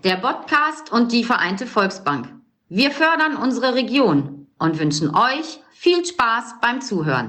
der Podcast und die Vereinte Volksbank. Wir fördern unsere Region und wünschen euch viel Spaß beim Zuhören.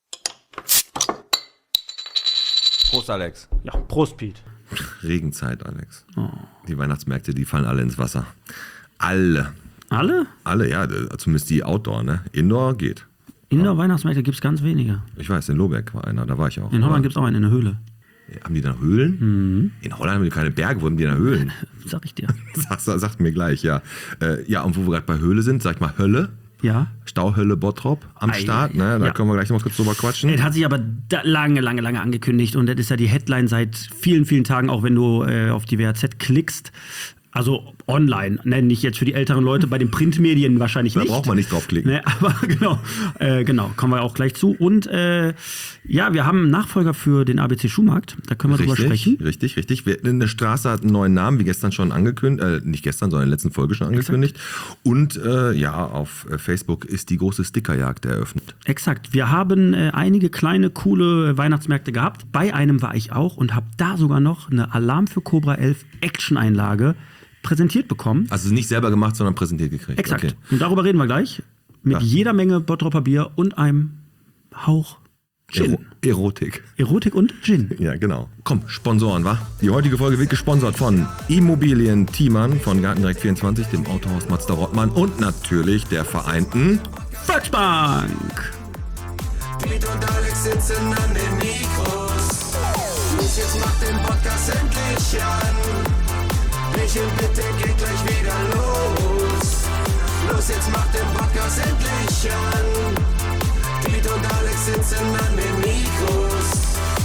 Prost, Alex. Ja, Prost, Piet. Regenzeit, Alex. Oh. Die Weihnachtsmärkte, die fallen alle ins Wasser. Alle. Alle? Alle, ja. Zumindest die Outdoor, ne? Indoor geht. Indoor-Weihnachtsmärkte gibt es ganz wenige. Ich weiß, in Lobeck war einer, da war ich auch. In Holland gibt es auch einen in der Höhle. Haben die da Höhlen? Mhm. In Holland haben die keine Berge, wo haben die da Höhlen? Sag ich dir. Sagt mir gleich, ja. Ja, und wo wir gerade bei Höhle sind, sag ich mal Hölle. Ja. Stauhölle Bottrop am Start, ne? Da können wir gleich noch mal kurz drüber quatschen. Das hat sich aber lange angekündigt und das ist ja die Headline seit vielen, vielen Tagen, auch wenn du auf die WAZ klickst. Also online, ne? Nicht jetzt für die älteren Leute, bei den Printmedien wahrscheinlich nicht. Da braucht man nicht draufklicken. Ne? Aber genau, kommen wir auch gleich zu. Und ja, wir haben einen Nachfolger für den ABC Schuhmarkt, da können wir drüber sprechen. Richtig. Eine Straße hat einen neuen Namen, wie gestern schon angekündigt, nicht gestern, sondern in der letzten Folge schon angekündigt. Exakt. Und ja, auf Facebook ist die große Stickerjagd eröffnet. Exakt, wir haben einige kleine, coole Weihnachtsmärkte gehabt. Bei einem war ich auch und habe da sogar noch eine Alarm für Cobra 11 Action-Einlage präsentiert bekommen. Also nicht selber gemacht, sondern präsentiert gekriegt. Exakt. Okay. Und darüber reden wir gleich. Mit jeder Menge Bottropper Bier und einem Hauch Gin. Erotik. Erotik und Gin. Ja, genau. Komm, Sponsoren, wa? Die heutige Folge wird gesponsert von Immobilien Thiemann, von Gartendirekt 24, dem Autohaus Mazda Rottmann und natürlich der Vereinten Volksbank. Piet und Alex sitzen an den Mikros. Los, jetzt macht den Podcast endlich an. Michel, bitte geht gleich wieder los. Los, jetzt macht den Podcast endlich an. Piet und Alex sitzen an den Mikros.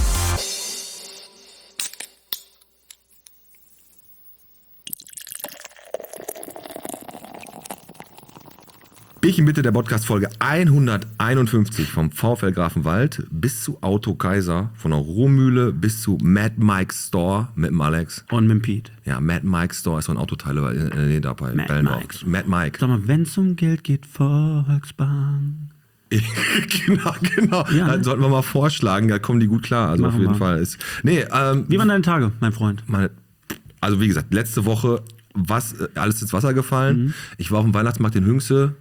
Bierchen bitte, der Podcast-Folge 151 vom VfL Grafenwald bis zu Auto Kaiser, von der Ruhrmühle bis zu Mad Mike's Store mit dem Alex. Und mit dem Piet. Ja, Mad Mike's Store ist so ein Autoteile da bei Bellendorf. Mad Mike. Sag mal, wenn es um Geld geht, Volksbank. Genau. Ja, Dann sollten wir mal vorschlagen, da kommen die gut klar. Also machen auf jeden wir. Fall ist. Nee, Wie waren deine Tage, mein Freund? Also wie gesagt, letzte Woche alles ins Wasser gefallen. Ich war auf dem Weihnachtsmarkt in Hünxe.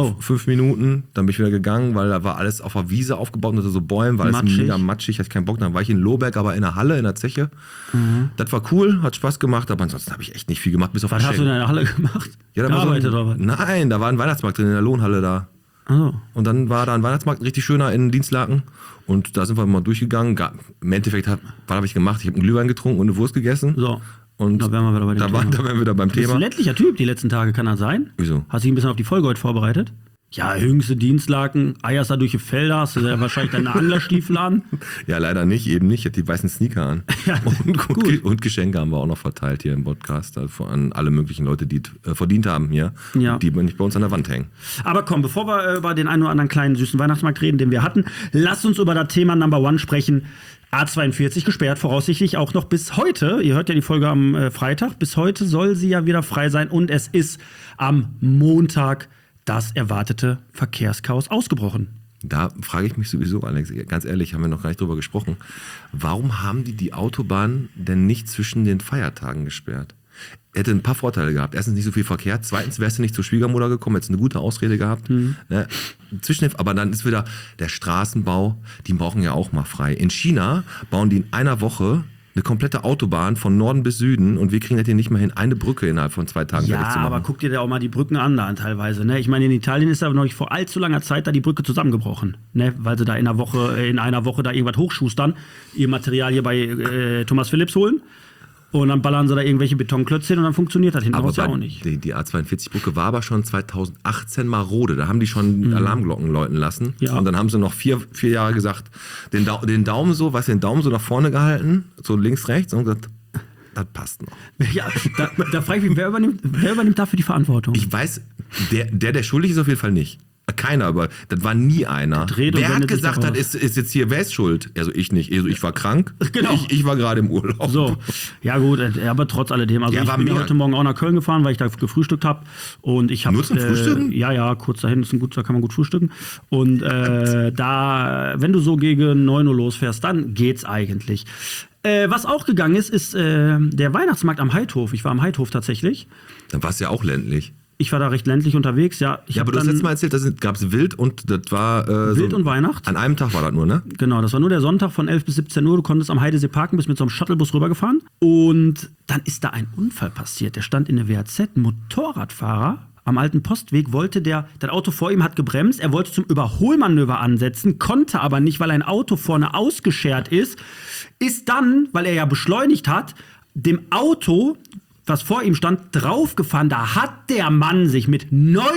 5 Minuten, dann bin ich wieder gegangen, weil da war alles auf der Wiese aufgebaut unter so Bäumen, war alles mega matschig, hatte keinen Bock. Dann war ich in Lohberg, aber in der Halle, in der Zeche. Das war cool, hat Spaß gemacht, aber ansonsten habe ich echt nicht viel gemacht, bis auf Was hast du in der Halle gemacht? Ja, da war Nein, da war ein Weihnachtsmarkt drin, in der Lohnhalle da. Oh. Und dann war da ein Weihnachtsmarkt, richtig schöner in Dienstlaken. Und da sind wir mal durchgegangen. Im Endeffekt, was habe ich gemacht? Ich habe einen Glühwein getrunken und eine Wurst gegessen. So. Und da wären wir wieder bei dem Thema. Da wären wir wieder beim Du bist Thema. ein ländlicher Typ die letzten Tage, kann das sein? Wieso? Hast du dich ein bisschen auf die Folge heute vorbereitet? Ja, Hünxe, Dienstlaken, eierst da durch die Felder, hast du ja wahrscheinlich deine Anglerstiefel an. Ja, leider nicht, eben nicht. Ich hatte die weißen Sneaker an. Ja, und Geschenke haben wir auch noch verteilt hier im Podcast an alle möglichen Leute, die verdient haben hier, die nicht bei uns an der Wand hängen. Aber komm, bevor wir über den einen oder anderen kleinen süßen Weihnachtsmarkt reden, den wir hatten, lasst uns über das Thema Number One sprechen. A42 gesperrt, voraussichtlich auch noch bis heute. Ihr hört ja die Folge am Freitag. Bis heute soll sie ja wieder frei sein und es ist am Montag das erwartete Verkehrschaos ausgebrochen. Da frage ich mich sowieso, Alex, ganz ehrlich, haben wir noch gar nicht drüber gesprochen. Warum haben die Autobahn denn nicht zwischen den Feiertagen gesperrt? Hätte ein paar Vorteile gehabt. Erstens nicht so viel Verkehr. Zweitens wärst du nicht zur Schwiegermutter gekommen, hättest eine gute Ausrede gehabt. Ne? Aber dann ist wieder der Straßenbau, die brauchen ja auch mal frei. In China bauen die in einer Woche eine komplette Autobahn von Norden bis Süden und wir kriegen das hier nicht mal hin, eine Brücke innerhalb von 2 Tagen fertig zu machen. Ja, aber guck dir da auch mal die Brücken an da teilweise. Ne? Ich meine, in Italien ist aber noch nicht vor allzu langer Zeit da die Brücke zusammengebrochen. Ne? Weil sie da in einer Woche da irgendwas hochschustern, ihr Material hier bei Thomas Phillips holen. Und dann ballern sie da irgendwelche Betonklötze hin und dann funktioniert das hinten raus ja auch nicht. Die A42-Brücke war aber schon 2018 marode. Da haben die schon Alarmglocken läuten lassen. Ja. Und dann haben sie noch 4 Jahre gesagt, den Daumen so nach vorne gehalten, so links, rechts und gesagt, das passt noch. Ja, da frage ich mich, wer übernimmt dafür die Verantwortung? Ich weiß, der schuldig ist auf jeden Fall nicht. Keiner, aber das war nie einer. Wer hat gesagt hat, ist jetzt hier, wer ist schuld? Also ich nicht. Also ich war krank, genau. Ich war gerade im Urlaub. So, ja gut, aber trotz alledem. Also ich bin heute Morgen auch nach Köln gefahren, weil ich da gefrühstückt habe. Und ich habe nur zum Frühstücken? Ja, kurz dahin, da kann man gut frühstücken. Und da, wenn du so gegen 9 Uhr losfährst, dann geht's eigentlich. Was auch gegangen ist der Weihnachtsmarkt am Heidhof. Ich war am Heidhof tatsächlich. Dann war es ja auch ländlich. Ich war da recht ländlich unterwegs, ja. Aber du hast letztes Mal erzählt, da gab es Wild und das war... Wild und Weihnacht. An einem Tag war das nur, ne? Genau, das war nur der Sonntag von 11 bis 17 Uhr. Du konntest am Heidesee parken, bist mit so einem Shuttlebus rübergefahren. Und dann ist da ein Unfall passiert. Der stand in der WAZ, ein Motorradfahrer am alten Postweg, das Auto vor ihm hat gebremst, er wollte zum Überholmanöver ansetzen, konnte aber nicht, weil ein Auto vorne ausgeschert ist dann, weil er ja beschleunigt hat, dem Auto, was vor ihm stand, draufgefahren. Da hat der Mann sich mit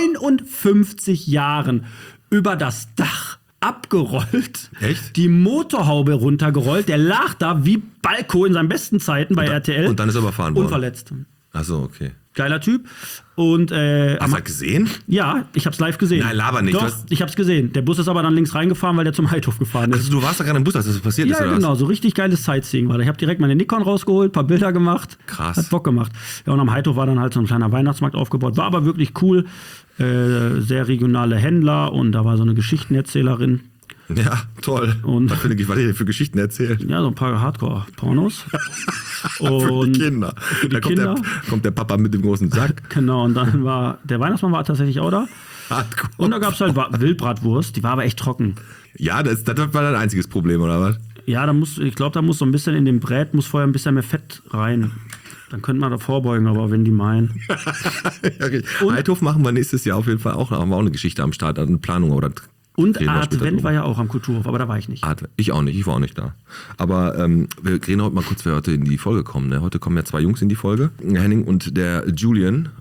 59 Jahren über das Dach abgerollt, Echt? die Motorhaube runtergerollt, der lag da wie Balko in seinen besten Zeiten bei RTL. Und dann ist er überfahren worden. Unverletzt. Achso, okay. Geiler Typ. Und, Hast du das gesehen? Ja, ich hab's live gesehen. Nein, laber nicht. Doch, ich hab's gesehen. Der Bus ist aber dann links reingefahren, weil der zum Heidhof gefahren ist. Also du warst da gerade im Bus, als das passiert ist, Ja, oder genau, was? so richtig geiles Sightseeing war da. Ich habe direkt meine Nikon rausgeholt, paar Bilder gemacht. Krass. Hat Bock gemacht. Ja, und am Heidhof war dann halt so ein kleiner Weihnachtsmarkt aufgebaut. War aber wirklich cool. Sehr regionale Händler und da war so eine Geschichtenerzählerin. Ja, toll. Und- was hat die denn für Geschichten erzählt? Ja, so ein paar Hardcore-Pornos. Für die Kinder. die Da Kinder. kommt der Papa mit dem großen Sack. Genau, und dann war der Weihnachtsmann war tatsächlich auch da. Hardcore. Und da gab es halt Wildbratwurst, die war aber echt trocken. Ja, das war dein einziges Problem, oder was? Ja, ich glaube, da muss so ein bisschen in dem Brät, muss vorher ein bisschen mehr Fett rein. Dann könnte man da vorbeugen, aber wenn die meinen. Ja, okay. Heidhof machen wir nächstes Jahr auf jeden Fall auch. Da haben wir auch eine Geschichte am Start, also eine Planung. Oder Und reden wir später Advent drüber. war ja auch am Kulturhof, aber da war ich nicht. Ich auch nicht, ich war auch nicht da. Aber wir reden heute mal kurz, wer heute in die Folge kommen. Ne? Heute kommen ja 2 Jungs in die Folge. Henning und der Julian,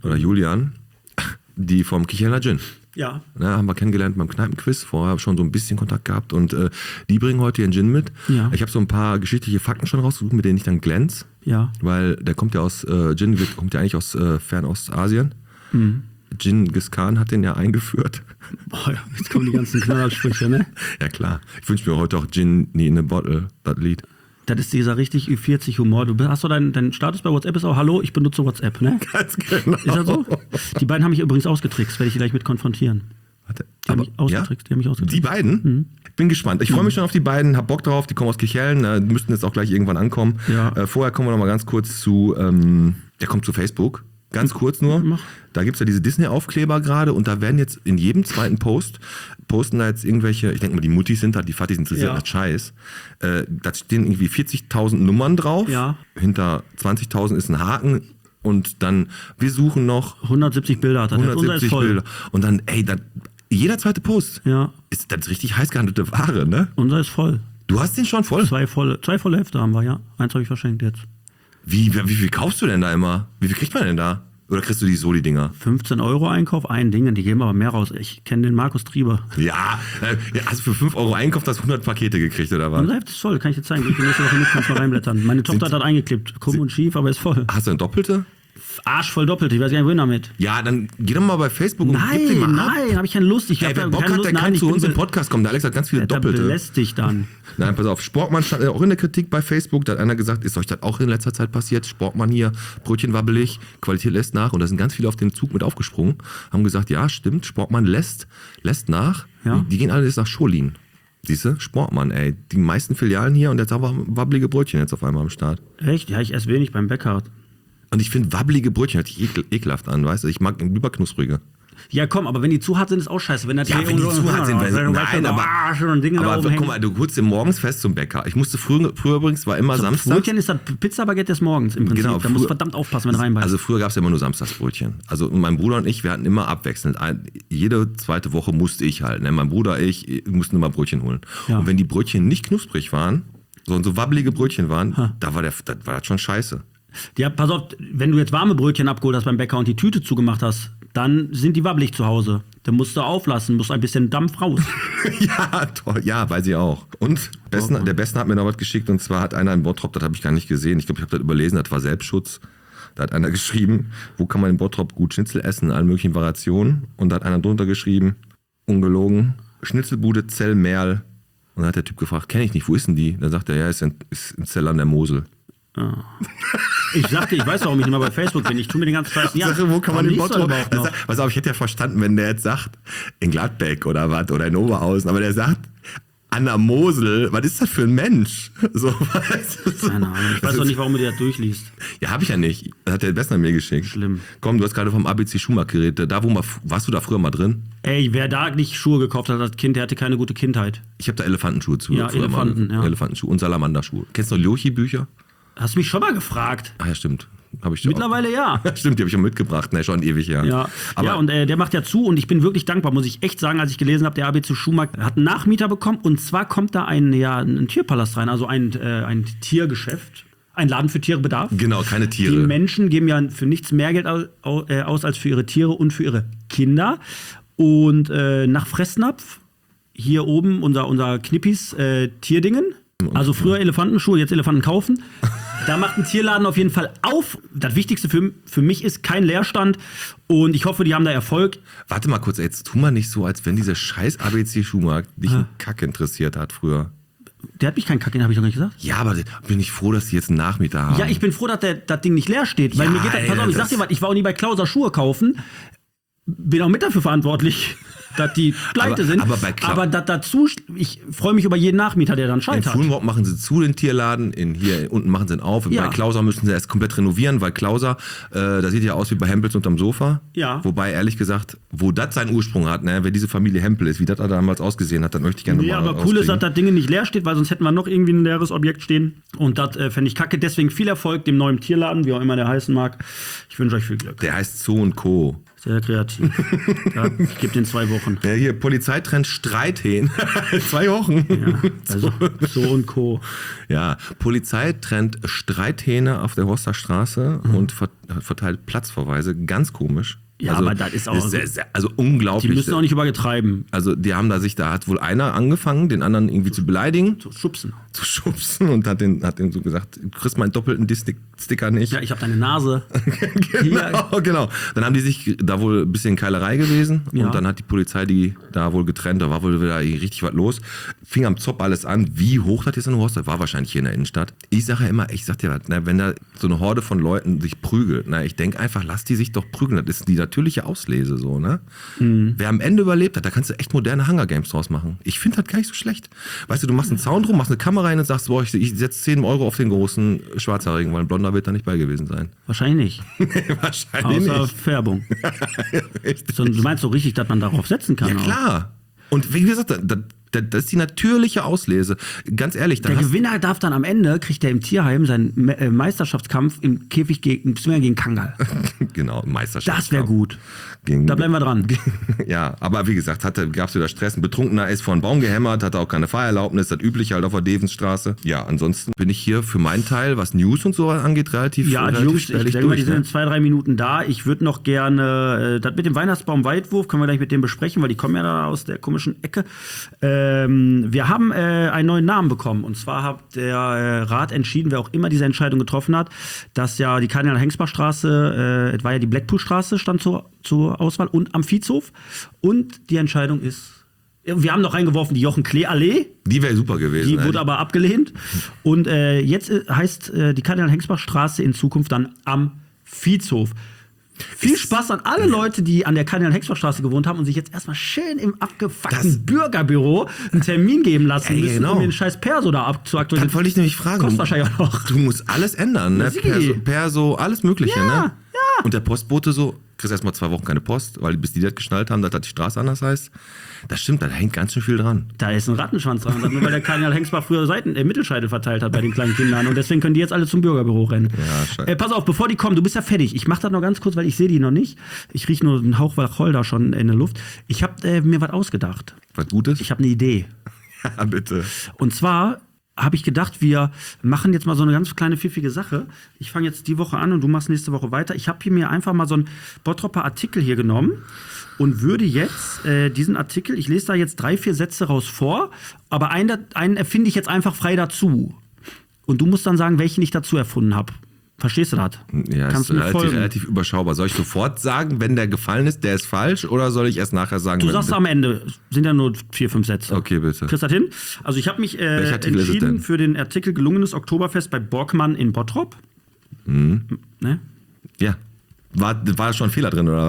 die vom Kichelner Gin. Ja. Ne, haben wir kennengelernt beim Kneipenquiz, vorher schon so ein bisschen Kontakt gehabt und die bringen heute ihren Gin mit. Ja. Ich habe so ein paar geschichtliche Fakten schon rausgesucht, mit denen ich dann glänze, Ja. weil der kommt ja aus, Gin kommt ja eigentlich aus Fernostasien. Genghis Khan hat den ja eingeführt. Boah, ja, jetzt kommen die ganzen Knallersprüche, ne? Ja klar, ich wünsche mir heute auch Gin in a Bottle, das Lied. Das ist dieser richtig Ü40-Humor. Hast du deinen Status bei WhatsApp ist auch Hallo, ich benutze WhatsApp, ne? Ganz genau. Ist das so? Die beiden haben mich übrigens ausgetrickst, werde ich gleich mit konfrontieren. Warte, Die haben mich ausgetrickst. Die haben mich ausgetrickst. Die beiden? Bin gespannt. Ich freue mich schon auf die beiden, hab Bock drauf, die kommen aus Kirchhellen, die müssten jetzt auch gleich irgendwann ankommen. Ja. Vorher kommen wir noch mal ganz kurz zu, der kommt zu Facebook. Ganz kurz nur. Mach. Da gibt es ja diese Disney-Aufkleber gerade und da werden jetzt in jedem zweiten posten da jetzt irgendwelche, ich denke mal, die Muttis sind da, die Fattis interessiert Ja. das Scheiß. Da stehen irgendwie 40.000 Nummern drauf. Ja. Hinter 20.000 ist ein Haken und dann, wir suchen noch 170 Bilder hat er. Unser ist 170 voll. Bilder. Und dann, jeder zweite Post. Ja, Ist das richtig heiß gehandelte Ware, ne? unser ist voll. Du hast den schon voll. Zwei volle Hefte haben wir, ja. Eins habe ich verschenkt jetzt. Wie viel kaufst du denn da immer? Wie viel kriegt man denn da? Oder kriegst du die Dinger? 15 € Einkauf, ein Ding, die geben aber mehr raus. Ich kenne den Markus Trieber. Ja, hast du für 5 € Einkauf das 100 Pakete gekriegt, oder was? Unser Heft ist voll, kann ich dir zeigen. Ich nächste Woche mit, kannst mal reinblättern. Meine Tochter hat das eingeklebt. Krumm und schief, aber ist voll. Hast du eine doppelte? Arschvoll doppelt, ich weiß gar nicht, wohin damit. Ja, dann geh doch mal bei Facebook und gib den mal ab. Nein, habe ich keine Lust. Ich Ey, hab wer da Bock keine hat, Lust. der Nein, kann ich zu bin uns im Podcast kommen. Der Alex hat ganz viele der Doppelte. belästigt dann. Nein, pass auf. Sportmann stand auch in der Kritik bei Facebook. Da hat einer gesagt, ist euch das auch in letzter Zeit passiert? Sportmann hier, Brötchen wabbelig, Qualität lässt nach. Und da sind ganz viele auf den Zug mit aufgesprungen. Haben gesagt, ja, stimmt, Sportmann lässt nach. Ja. Die gehen alle jetzt nach Scholin. Siehst du? Sportmann, ey. Die meisten Filialen hier und jetzt haben wir wabbelige Brötchen jetzt auf einmal am Start. Echt? Ja, ich esse wenig beim Bäcker. Und ich finde wabbelige Brötchen hört sich ekelhaft an, weißt du? Ich mag lieber knusprige. Ja, komm, aber wenn die zu hart sind, ist auch scheiße. Wenn die Ja, wenn die zu hart sind, nein, aber schon ein Ding da oben guck hängen. mal, du holst dir morgens fest zum Bäcker. Ich musste früher übrigens, war immer Samstag. Brötchen ist das Pizza-Baguette des Morgens im Prinzip. Genau, da musst du früher- verdammt aufpassen, wenn du reinbeißt. Also früher gab es ja immer nur Samstagsbrötchen. Also mein Bruder und ich, wir hatten immer abwechselnd. Jede zweite Woche musste ich halt. Ne? Mein Bruder, ich mussten immer Brötchen holen. Ja. Und wenn die Brötchen nicht knusprig waren, so wabbelige Brötchen waren, da war das schon scheiße. Ja, pass auf, wenn du jetzt warme Brötchen abgeholt hast beim Bäcker und die Tüte zugemacht hast, dann sind die wabbelig zu Hause. Dann musst du auflassen, musst ein bisschen Dampf raus. Ja, toll. Ja, weiß ich auch. Und der Besten hat mir noch was geschickt und zwar hat einer in Bottrop, das habe ich gar nicht gesehen, ich glaube, ich habe das überlesen, das war Selbstschutz. Da hat einer geschrieben, wo kann man in Bottrop gut Schnitzel essen in allen möglichen Variationen. Und da hat einer drunter geschrieben, ungelogen, Schnitzelbude Zell-Merl. Und dann hat der Typ gefragt, kenne ich nicht, wo ist denn die? Dann sagt er, ja, ist in Zell an der Mosel. Ich sagte, ich weiß, warum ich nicht mehr bei Facebook bin. Ich tue mir den ganzen Scheiß. Ja, Sache, wo kann man warum in liest du Bottrop? überhaupt noch? Pass auf, ich hätte ja verstanden, wenn der jetzt sagt, in Gladbeck oder was oder in Oberhausen, aber der sagt, an der Mosel, was ist das für ein Mensch? So, Keine Ahnung. Ich weiß doch nicht, warum du dir das durchliest. Ja, habe ich ja nicht. Das hat der Bessner mir geschickt. Schlimm. Komm, du hast gerade vom ABC Schuhmarkt geredet. Warst du da früher mal drin? Ey, wer da nicht Schuhe gekauft hat als Kind, der hatte keine gute Kindheit. Ich habe da Elefantenschuhe zu. Ja, früher Elefanten, mal. ja. Elefantenschuhe und Salamanderschuhe. Kennst du noch Lyochi-Bücher? Hast du mich schon mal gefragt? Ah ja, stimmt. Hab ich Mittlerweile ja. Stimmt, die habe ich schon mitgebracht. Ne, schon ewig, ja. Ja, Aber ja, und der macht ja zu und ich bin wirklich dankbar, muss ich echt sagen, als ich gelesen habe, der ABC Schuhmarkt hat einen Nachmieter bekommen und zwar kommt da ein Tierpalast rein, also ein Tiergeschäft, ein Laden für Tierbedarf. genau, keine Die Tiere. Menschen geben ja für nichts mehr Geld aus als für ihre Tiere und für ihre Kinder. Und nach Fressnapf, hier oben unser Knippis Tierdingen, also früher Elefantenschuhe, jetzt Elefanten kaufen. Da macht ein Tierladen auf jeden Fall auf. Das Wichtigste für mich ist kein Leerstand und ich hoffe, die haben da Erfolg. Warte mal kurz, jetzt tu mal nicht so, als wenn dieser scheiß ABC-Schuhmarkt dich einen Kack interessiert hat früher. Der hat mich keinen Kack, habe ich doch nicht gesagt. Ja, aber bin ich froh, dass die jetzt einen Nachmieter haben. Ja, ich bin froh, dass das Ding nicht leer steht. Weil Ja, mir geht das, pass auf, ich sag dir was, ich war auch nie bei Klauser Schuhe kaufen. Bin auch mit dafür verantwortlich, dass die pleite sind. aber bei aber ich freue mich über jeden Nachmieter, der dann In scheitert. Fulmrock machen sie zu den Tierladen, hier unten machen sie ihn auf. Ja. Bei Klauser müssen sie erst komplett renovieren, weil Klauser, das sieht ja aus wie bei Hempels unterm Sofa. Ja. Wobei, ehrlich gesagt, wo das seinen Ursprung hat, ne, wer diese Familie Hempel ist, wie das da damals ausgesehen hat, dann möchte ich gerne Ja, mal aber cool ist, dass rauskriegen. das Ding nicht leer steht, weil sonst hätten wir noch irgendwie ein leeres Objekt stehen. Und das fände ich kacke. Deswegen viel Erfolg dem neuen Tierladen, wie auch immer der heißen mag. Ich wünsche euch viel Glück. Der heißt Zoo & Co. Sehr kreativ. Ja, ich gebe den 2 Wochen. Ja, hier, Polizeitrend Streithähn. 2 Wochen. Ja, also so und Co. Ja, Polizeitrend Streithähne auf der Horster Straße und verteilt Platzverweise. Ganz komisch. Ja, aber das ist auch- also unglaublich. Die müssen auch nicht übertreiben. Also die haben da hat wohl einer angefangen, den anderen irgendwie zu beleidigen, Zu schubsen. zu schubsen und hat den so gesagt, du kriegst meinen doppelten Sticker nicht. Ja, ich habe deine Nase. Genau. Dann haben die sich da wohl ein bisschen Keilerei gewesen Ja. und dann hat die Polizei die da wohl getrennt, da war wohl wieder richtig was los. Fing am Zopp alles an, wie hoch das jetzt in Horst, das war wahrscheinlich hier in der Innenstadt. Ich sage ja immer, dir was, ne, wenn da so eine Horde von Leuten sich prügelt, ne, ich denke einfach, lass die sich doch prügeln, das ist die natürliche Auslese so, ne? Wer am Ende überlebt hat, da kannst du echt moderne Hunger Games draus machen. Ich finde das gar nicht so schlecht. Weißt du machst einen Zaun drum, machst eine Kamera rein und sagst, boah, ich setze 10 Euro auf den großen Schwarzhaarigen, weil ein Blonder wird da nicht bei gewesen sein. Wahrscheinlich nicht. Wahrscheinlich Außer nicht. Färbung. Du meinst so richtig, dass man darauf setzen kann? Ja auch. klar. Und wie gesagt, das ist die natürliche Auslese. Ganz ehrlich, Der Gewinner darf dann am Ende, kriegt er im Tierheim seinen Meisterschaftskampf im Käfig gegen Kangal. genau, Meisterschaft. Das wäre gut. Da bleiben wir dran. Ja, aber wie gesagt, gab es wieder Stress. Ein Betrunkener ist vor einen Baum gehämmert, hatte auch keine Fahrerlaubnis, das übliche halt auf der Devensstraße. Ja, ansonsten bin ich hier für meinen Teil, was News und so angeht, relativ Ja, die relativ Jungs, ich spärlich denke mal, die durch, sind ne? in 2-3 Minuten da. Ich würde noch gerne, das mit dem Weihnachtsbaum-Weitwurf können wir gleich mit dem besprechen, weil die kommen ja da aus der komischen Ecke. Wir haben einen neuen Namen bekommen. Und zwar hat der Rat entschieden, wer auch immer diese Entscheidung getroffen hat, dass ja die Kardinal-Hengsbach-Straße, es war ja die Blackpool-Straße, stand zur Auswahl und am Viehshof. Und die Entscheidung ist, wir haben noch reingeworfen, die Jochen-Klee-Allee. Die wäre super gewesen. Die wurde aber abgelehnt. Und jetzt heißt die Kardinal-Hengsbach-Straße in Zukunft dann am Viehshof. Viel Spaß an alle Leute, die an der Kardinal-Hengsbach-Straße gewohnt haben und sich jetzt erstmal schön im abgefuckten Bürgerbüro einen Termin geben lassen Ey, müssen, genau. um den scheiß Perso da abzuaktualisieren. Das wollte ich nämlich fragen. Kostet wahrscheinlich auch noch. Du musst alles ändern, ne? Sigi. Perso, alles Mögliche, Ja, ne? ja. Und der Postbote so, kriegst erstmal 2 Wochen keine Post, weil bis die das geschnallt haben, dass das die Straße anders heißt. Das stimmt, da hängt ganz schön viel dran. Da ist ein Rattenschwanz dran, nur weil der Kardinal Hengsbach früher Mittelscheitel verteilt hat bei den kleinen Kindern. Und deswegen können die jetzt alle zum Bürgerbüro rennen. Ja, scheiße. Pass auf, bevor die kommen, du bist ja fertig. Ich mach das noch ganz kurz, weil ich sehe die noch nicht. Ich rieche nur einen Hauch Wacholder schon in der Luft. Ich habe mir was ausgedacht. Was Gutes? Ich habe eine Idee. Ja, bitte. Und zwar habe ich gedacht, wir machen jetzt mal so eine ganz kleine pfiffige Sache. Ich fange jetzt die Woche an und du machst nächste Woche weiter. Ich habe hier mir einfach mal so einen Bottropper Artikel hier genommen und würde jetzt diesen Artikel, ich lese da jetzt 3-4 Sätze raus vor, aber einen erfinde ich jetzt einfach frei dazu. Und du musst dann sagen, welchen ich dazu erfunden habe. Verstehst du das? Ja, Kannst ist du mir folgen? relativ überschaubar. Soll ich sofort sagen, wenn der gefallen ist, der ist falsch, oder soll ich erst nachher sagen, Du wenn sagst am Ende, sind ja nur 4-5 Sätze. Okay, bitte. Kriegst du das hin? Also ich habe mich Welcher Artikel ist es entschieden denn? für den Artikel Gelungenes Oktoberfest bei Borgmann in Bottrop. Ne? Ja. War schon ein Fehler drin, oder was?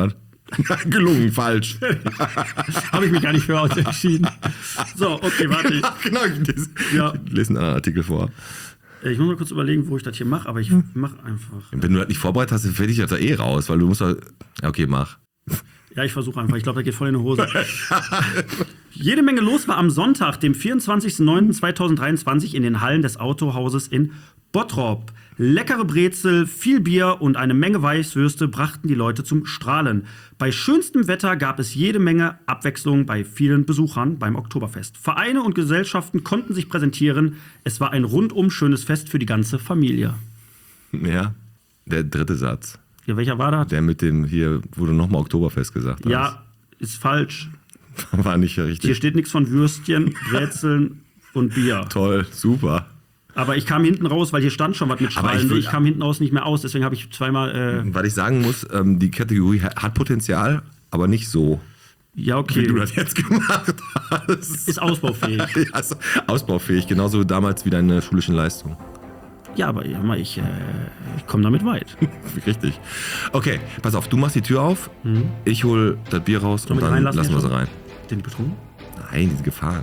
Gelungen, falsch. Habe ich mich gar nicht für entschieden. So, okay, warte. Genau, Ja. ich lese einen anderen Artikel vor. Ich muss mal kurz überlegen, wo ich das hier mache, aber ich mache einfach. Wenn du das nicht vorbereitet hast, dann fällt dich das da eh raus, weil du musst da. Ja, okay, mach. Ja, ich versuche einfach. Ich glaube, da geht voll in die Hose. Jede Menge los war am Sonntag, dem 24.09.2023 in den Hallen des Autohauses in Bottrop. Leckere Brezel, viel Bier und eine Menge Weißwürste brachten die Leute zum Strahlen. Bei schönstem Wetter gab es jede Menge Abwechslung bei vielen Besuchern beim Oktoberfest. Vereine und Gesellschaften konnten sich präsentieren. Es war ein rundum schönes Fest für die ganze Familie. Ja, der dritte Satz. Ja, welcher war das? Der mit dem hier, wo du nochmal Oktoberfest gesagt hast. Ja, ist falsch. War nicht Hier richtig. steht nichts von Würstchen, Brezeln und Bier. Toll, super. Aber ich kam hinten raus, weil hier stand schon was mit Aber Strahlen. ich Ich kam hinten raus nicht mehr aus, deswegen habe ich zweimal. Was ich sagen muss, die Kategorie hat Potenzial, aber nicht so, Ja, wie okay. du das jetzt gemacht hast. Ist ausbaufähig. Ja, ist ausbaufähig, genauso damals wie deine schulischen Leistungen. Ja, aber ich komme damit weit. Richtig. Okay, pass auf, du machst die Tür auf, ich hol das Bier raus Sollen und wir dann reinlassen lassen wir jetzt sie schon? rein. Den betrunken? Nein, die sind gefahren.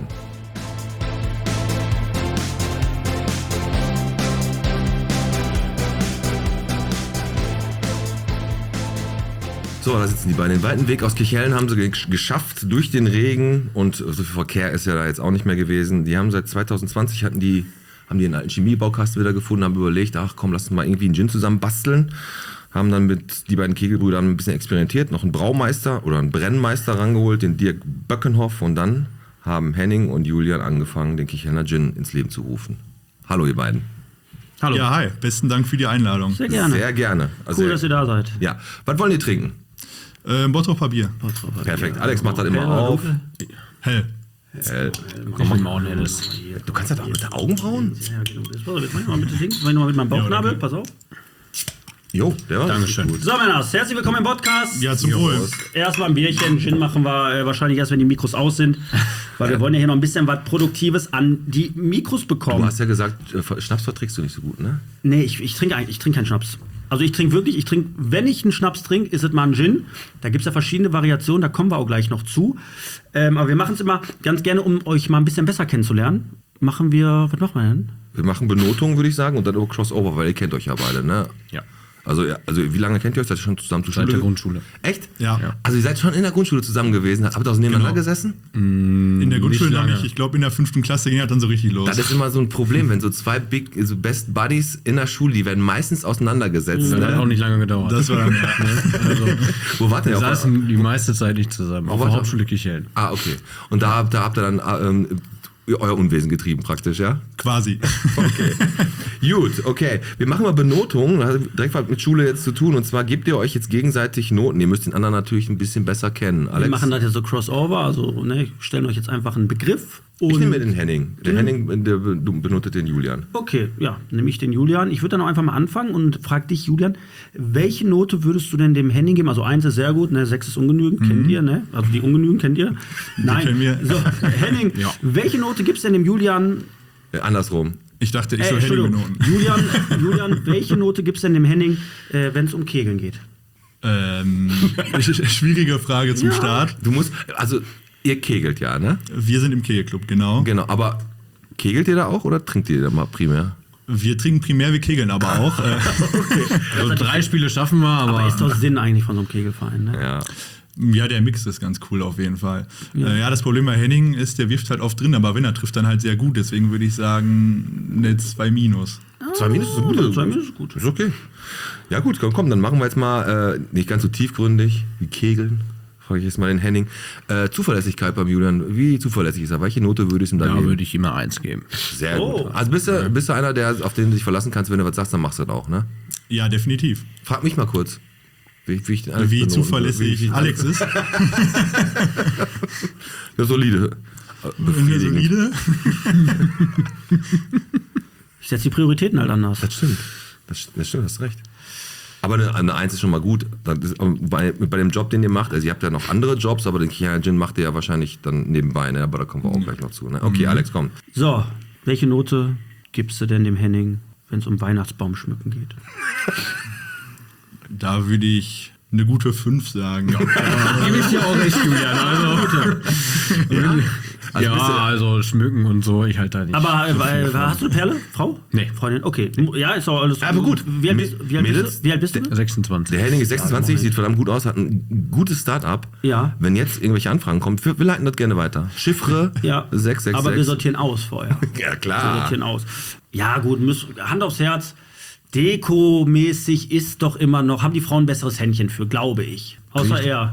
So, da sitzen die beiden. Den weiten Weg aus Kirchhellen haben sie geschafft durch den Regen und so viel Verkehr ist ja da jetzt auch nicht mehr gewesen. Die haben seit 2020 haben die einen alten Chemiebaukasten wieder gefunden, haben überlegt, ach komm, lass uns mal irgendwie einen Gin zusammen basteln. Haben dann mit die beiden Kegelbrüder ein bisschen experimentiert, noch einen Braumeister oder einen Brennmeister rangeholt, den Dirk Böckenhoff, und dann haben Henning und Julian angefangen, den Kirchhellener Gin ins Leben zu rufen. Hallo ihr beiden. Hallo. Ja, hi. Besten Dank für die Einladung. Sehr gerne. Sehr gerne. Also Cool, dass ihr da seid. ja. Was wollen ihr trinken? Bottroper Bier. Perfekt. Alex macht das immer Hell, auf. dunkel? Hell. Komm, mach mal helles. Du kannst das auch mit den Augenbrauen? Ja, genau. Jetzt mach ich mal bitte links. Mach ich mal mit meinem Bauchnabel. danke. Pass auf. Jo, der war Dankeschön. gut. So, Männers, herzlich willkommen im Podcast. Ja, zum Wohl. Erstmal ein Bierchen. Gin machen wir wahrscheinlich erst, wenn die Mikros aus sind. Weil wir wollen ja hier noch ein bisschen was Produktives an die Mikros Du bekommen. hast ja gesagt, Schnaps verträgst du nicht so gut, ne? Nee, ich trinke keinen Schnaps. Also ich trinke, wenn ich einen Schnaps trinke, ist es mal ein Gin. Da gibt es ja verschiedene Variationen, da kommen wir auch gleich noch zu. Aber wir machen es immer ganz gerne, um euch mal ein bisschen besser kennenzulernen. Was machen wir denn? Wir machen Benotungen, würde ich sagen, und dann auch Crossover, weil ihr kennt euch ja beide, ne? Ja. Also wie lange kennt ihr euch? Seid ihr schon zusammen zur Schule? Seit der Grundschule. Echt? Ja. Also ihr seid schon in der Grundschule zusammen gewesen. Habt ihr also nebeneinander Genau. gesessen? In der Grundschule nicht noch lange. nicht. Ich glaube, in der 5. Klasse ging das dann so richtig los. Das ist immer so ein Problem, wenn so zwei Best Buddies in der Schule, die werden meistens auseinandergesetzt. Das hat Ne? auch nicht lange gedauert. Das war dann, ja. Also, Wo wart ihr? wir Auf der- saßen die meiste Zeit nicht zusammen. Auf warte. der Hauptschule Kirchhellen. Ah, okay. Und da habt ihr dann euer Unwesen getrieben praktisch, ja? Quasi. Gut, okay. Wir machen mal Benotungen. Das hat direkt was mit Schule jetzt zu tun. Und zwar gebt ihr euch jetzt gegenseitig Noten. Ihr müsst den anderen natürlich ein bisschen besser kennen. Alex, Wir machen das ja so Crossover, also ne, stellen euch jetzt einfach einen Begriff. Und ich nehme mir den Henning. Der Henning der benotet den Julian. Okay, ja, nehme ich den Julian. Ich würde dann auch einfach mal anfangen und frage dich, Julian, welche Note würdest du denn dem Henning geben? Also 1 ist sehr gut, ne, 6 ist ungenügend, kennt ihr, ne? Also die ungenügend kennt ihr? Nein. kennen wir. So, Henning, Ja. welche Note gibst du denn dem Julian? Andersrum. Ich dachte, ich soll Henning Entschuldigung, benoten. Julian, welche Note gibst du denn dem Henning, wenn es um Kegeln geht? Schwierige Frage zum Start. Du musst, also ihr kegelt ja, ne? Wir sind im Kegelclub, genau. Genau, aber kegelt ihr da auch oder trinkt ihr da mal primär? Wir trinken primär, wir kegeln aber auch. Also 3 Spiele schaffen wir, aber, Aber ist doch Sinn eigentlich von so einem Kegelverein, ne? Ja. Ja, der Mix ist ganz cool auf jeden Fall. Ja, das Problem bei Henning ist, der wirft halt oft drin, aber wenn er trifft, dann halt sehr gut. Deswegen würde ich sagen, eine 2-. 2 Minus ist gut. 2 Minus ist gut. Ist okay. Ja gut, komm, dann machen wir jetzt mal nicht ganz so tiefgründig wie Kegeln. Frage ich jetzt mal den Henning. Zuverlässigkeit beim Julian. Wie zuverlässig ist er? Welche Note würdest du ihm da da geben? würde ich immer 1 geben. Sehr Oh. gut. Also bist du einer, auf den du dich verlassen kannst, wenn du was sagst, dann machst du das auch, ne? Ja, definitiv. Frag mich mal kurz. Wie ich den Alex Wie benoten zuverlässig würde. Alex ist. Ja, solide. Befriedigend. Solide. Ich setze die Prioritäten halt anders. Das stimmt. Das stimmt, hast recht. Aber eine 1 ist schon mal gut. Das ist, bei dem Job, den ihr macht, also ihr habt ja noch andere Jobs, aber den Kirchhellener Gin macht ihr ja wahrscheinlich dann nebenbei, ne? Aber da kommen wir auch gleich noch zu. Ne? Okay, Alex, komm. So, welche Note gibst du denn dem Henning, wenn es um Weihnachtsbaumschmücken geht? Da würde ich eine gute 5 sagen. Gebe ich dir auch recht, Julian. Also schmücken und so, ich halt da nicht. Aber hast du eine Perle? Frau? Nee. Freundin? Okay. Ja, ist auch alles. Aber gut. Wie alt Mädels? bist du? 26. Der Henning ist 26, sieht verdammt gut aus, hat ein gutes Start-up. Ja. Wenn jetzt irgendwelche Anfragen kommen, wir leiten das gerne weiter. Chiffre Ja. 666. Aber wir sortieren aus vorher. Ja, Wir klar. sortieren aus. Ja, gut, Hand aufs Herz. Deko-mäßig ist doch immer noch, haben die Frauen ein besseres Händchen für, glaube ich. Außer er.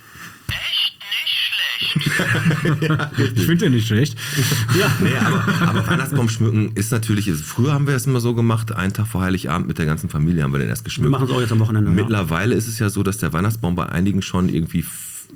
Ich finde den nicht schlecht. Ja. Nee, aber Weihnachtsbaum schmücken ist natürlich, früher haben wir es immer so gemacht, einen Tag vor Heiligabend mit der ganzen Familie haben wir den erst Wir geschmückt. machen es auch jetzt am Wochenende. Mittlerweile ist es ja so, dass der Weihnachtsbaum bei einigen schon irgendwie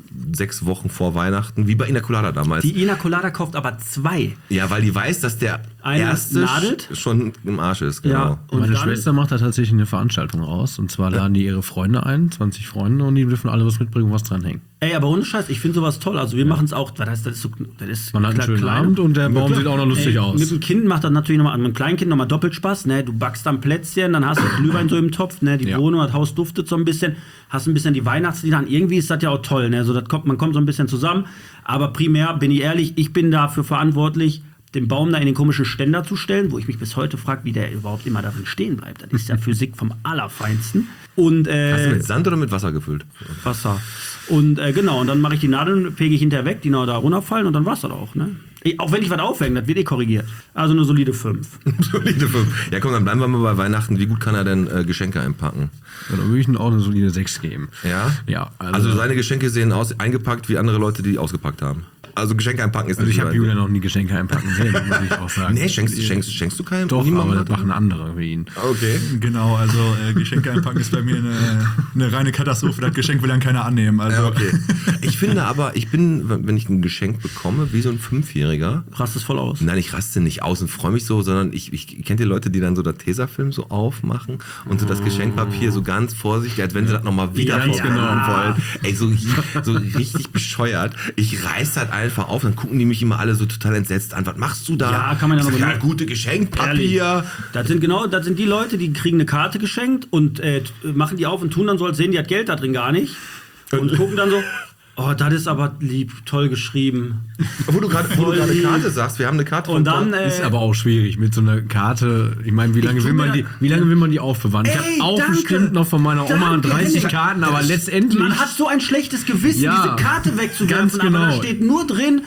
6 Wochen vor Weihnachten, wie bei Ina Colada damals. Die Ina Colada kauft aber 2. Ja, weil die weiß, dass der Eine erste nadelt? schon im Arsch ist. Genau. Ja. Und Meine dann- Schwester macht da tatsächlich eine Veranstaltung raus. Und zwar laden die ihre Freunde ein, 20 Freunde, und die dürfen alle was mitbringen, was dranhängen. Ey, aber ohne Scheiß, ich finde sowas toll. Also wir machen es auch, das ist Man hat einen schönen klein. Abend und der Baum sieht auch noch lustig aus. Mit dem Kind macht das natürlich nochmal, mit dem Kleinkind nochmal doppelt Spaß, ne? Du backst dann Plätzchen, dann hast du Glühwein so im Topf, ne? Die Ja. Wohnung, das Haus duftet so ein bisschen, hast ein bisschen die Weihnachtslieder an. Irgendwie ist das ja auch toll, ne? So, man kommt so ein bisschen zusammen. Aber primär, bin ich ehrlich, ich bin dafür verantwortlich, den Baum da in den komischen Ständer zu stellen, wo ich mich bis heute frage, wie der überhaupt immer darin stehen bleibt. Das ist ja Physik vom Allerfeinsten. Und, Hast du mit Sand oder mit Wasser gefüllt? Wasser. Und genau, und dann mache ich die Nadeln, fege ich hinterher weg, die da runterfallen und dann war's das auch. Ne? Auch wenn ich was aufhänge, das wird korrigiert. Also eine solide 5. Solide 5. Ja komm, dann bleiben wir mal bei Weihnachten. Wie gut kann er denn Geschenke einpacken? Ja, da würde ich ihm auch eine solide 6 geben. Ja? Ja, Also seine Geschenke sehen aus, eingepackt wie andere Leute, die ausgepackt haben. Also Geschenke einpacken ist Also ich nicht habe so Julian noch nie Geschenke einpacken sehen, muss ich auch sagen. Nee, schenkst du keinen? Doch, Niemandem? aber das machen andere wie ihn. Okay. Genau, also Geschenke einpacken ist bei mir eine reine Katastrophe. Das Geschenk will dann keiner annehmen. Also. Ja, okay. Ich finde aber, wenn ich ein Geschenk bekomme, wie so ein 5-Jähriger. Rastest voll aus. Nein, ich raste nicht aus und freue mich so, sondern ich kenne die Leute, die dann so das Tesafilm so aufmachen und so das Geschenkpapier so ganz vorsichtig, als wenn sie das nochmal wieder ganz vorbereiten genau. wollen. Ey, so richtig bescheuert. Ich reiß das einfach auf, dann gucken die mich immer alle so total entsetzt an. Was machst du da? Ja, kann man ja Ich noch sag, mal- ja, gute Geschenkpapier. Das sind die Leute, die kriegen eine Karte geschenkt und machen die auf und tun dann so, als sehen die hat Geld da drin gar nicht. Und gucken dann so, oh, das ist aber lieb, toll geschrieben. Wo du gerade Karte sagst, wir haben eine Karte Und dann, Ist aber auch schwierig mit so einer Karte. Ich meine, wie lange will man die aufbewahren? Ich habe Ey, auch danke. bestimmt noch von meiner Oma Danke, 30 Henning. Karten, aber letztendlich. man hat so ein schlechtes Gewissen, Ja, diese Karte wegzuwerfen, ganz genau. aber da steht nur drin,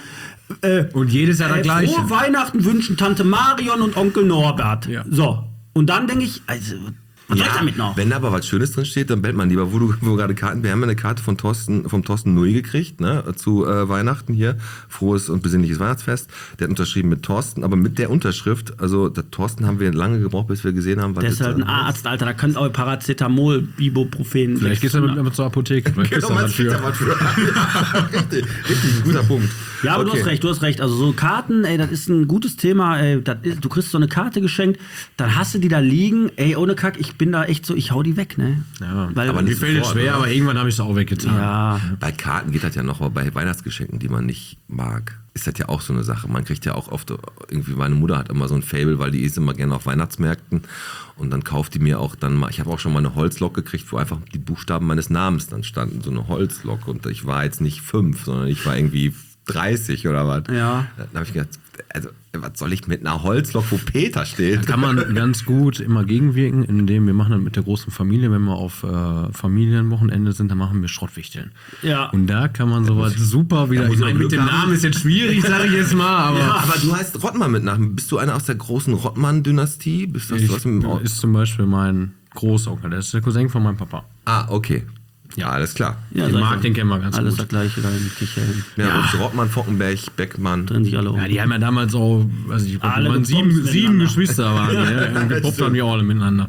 und jedes Jahr das Gleiche. frohe Weihnachten wünschen Tante Marion und Onkel Norbert. Ja. So, und dann denke ich, also, was soll ich damit noch? Wenn da aber was Schönes drin steht, dann bellt man lieber, wo gerade Karten, wir haben ja eine Karte vom Thorsten Nui gekriegt, ne, zu Weihnachten hier, frohes und besinnliches Weihnachtsfest, der hat unterschrieben mit Thorsten, aber mit der Unterschrift, also der Thorsten haben wir lange gebraucht, bis wir gesehen haben, was Der ist halt ein Arzt, Alter, da könnt ihr Paracetamol, Ibuprofen. Vielleicht gehst du damit zur Apotheke. Vielleicht Genau, kriegst du man was kriegt für. da was für. Richtig, guter Punkt. Ja, aber Okay. du hast recht. Also so Karten, ey, das ist ein gutes Thema. Ey, du kriegst so eine Karte geschenkt, dann hast du die da liegen. Ey, ohne Kack, ich bin da echt so, ich hau die weg, ne? Ja, Weil, aber Mir nicht fällt es sofort, schwer, oder? aber irgendwann habe ich es auch weggetan. ja, Bei Karten geht das ja noch, aber bei Weihnachtsgeschenken, die man nicht mag, ist das ja auch so eine Sache. Man kriegt ja auch oft, irgendwie meine Mutter hat immer so ein Faible, weil die ist immer gerne auf Weihnachtsmärkten und dann kauft die mir auch dann mal, ich habe auch schon mal eine Holzlok gekriegt, wo einfach die Buchstaben meines Namens dann standen, so eine Holzlok und ich war jetzt nicht 5, sondern ich war irgendwie 30 oder was. Ja. Dann habe ich gedacht, also was soll ich mit einer Holzlok, wo Peter steht? Kann man ganz gut immer gegenwirken, indem wir machen das mit der großen Familie, wenn wir auf Familienwochenende sind, dann machen wir Schrottwichteln. Ja. Und da kann man sowas super wieder. muss Ich man meine, mit Glück dem haben. Namen ist jetzt schwierig, sage ich jetzt mal, aber. Ja, aber du heißt Rottmann mit Namen. Bist du einer aus der großen Rottmann-Dynastie? Bist du aus dem Ist zum Beispiel mein Großonkel, der ist der Cousin von meinem Papa. okay. Ja, alles klar. ja Den sag Marc, ich, den kennen wir ganz alles gut. das gleiche da in Kichellen. Ja, und Rottmann, Fockenberg, Beckmann. Drin sich alle um. Ja, die haben ja damals auch, weiß ich, Alle waren gepumpt sieben miteinander. Geschwister waren die, ne? Und gepoppt haben die auch alle miteinander.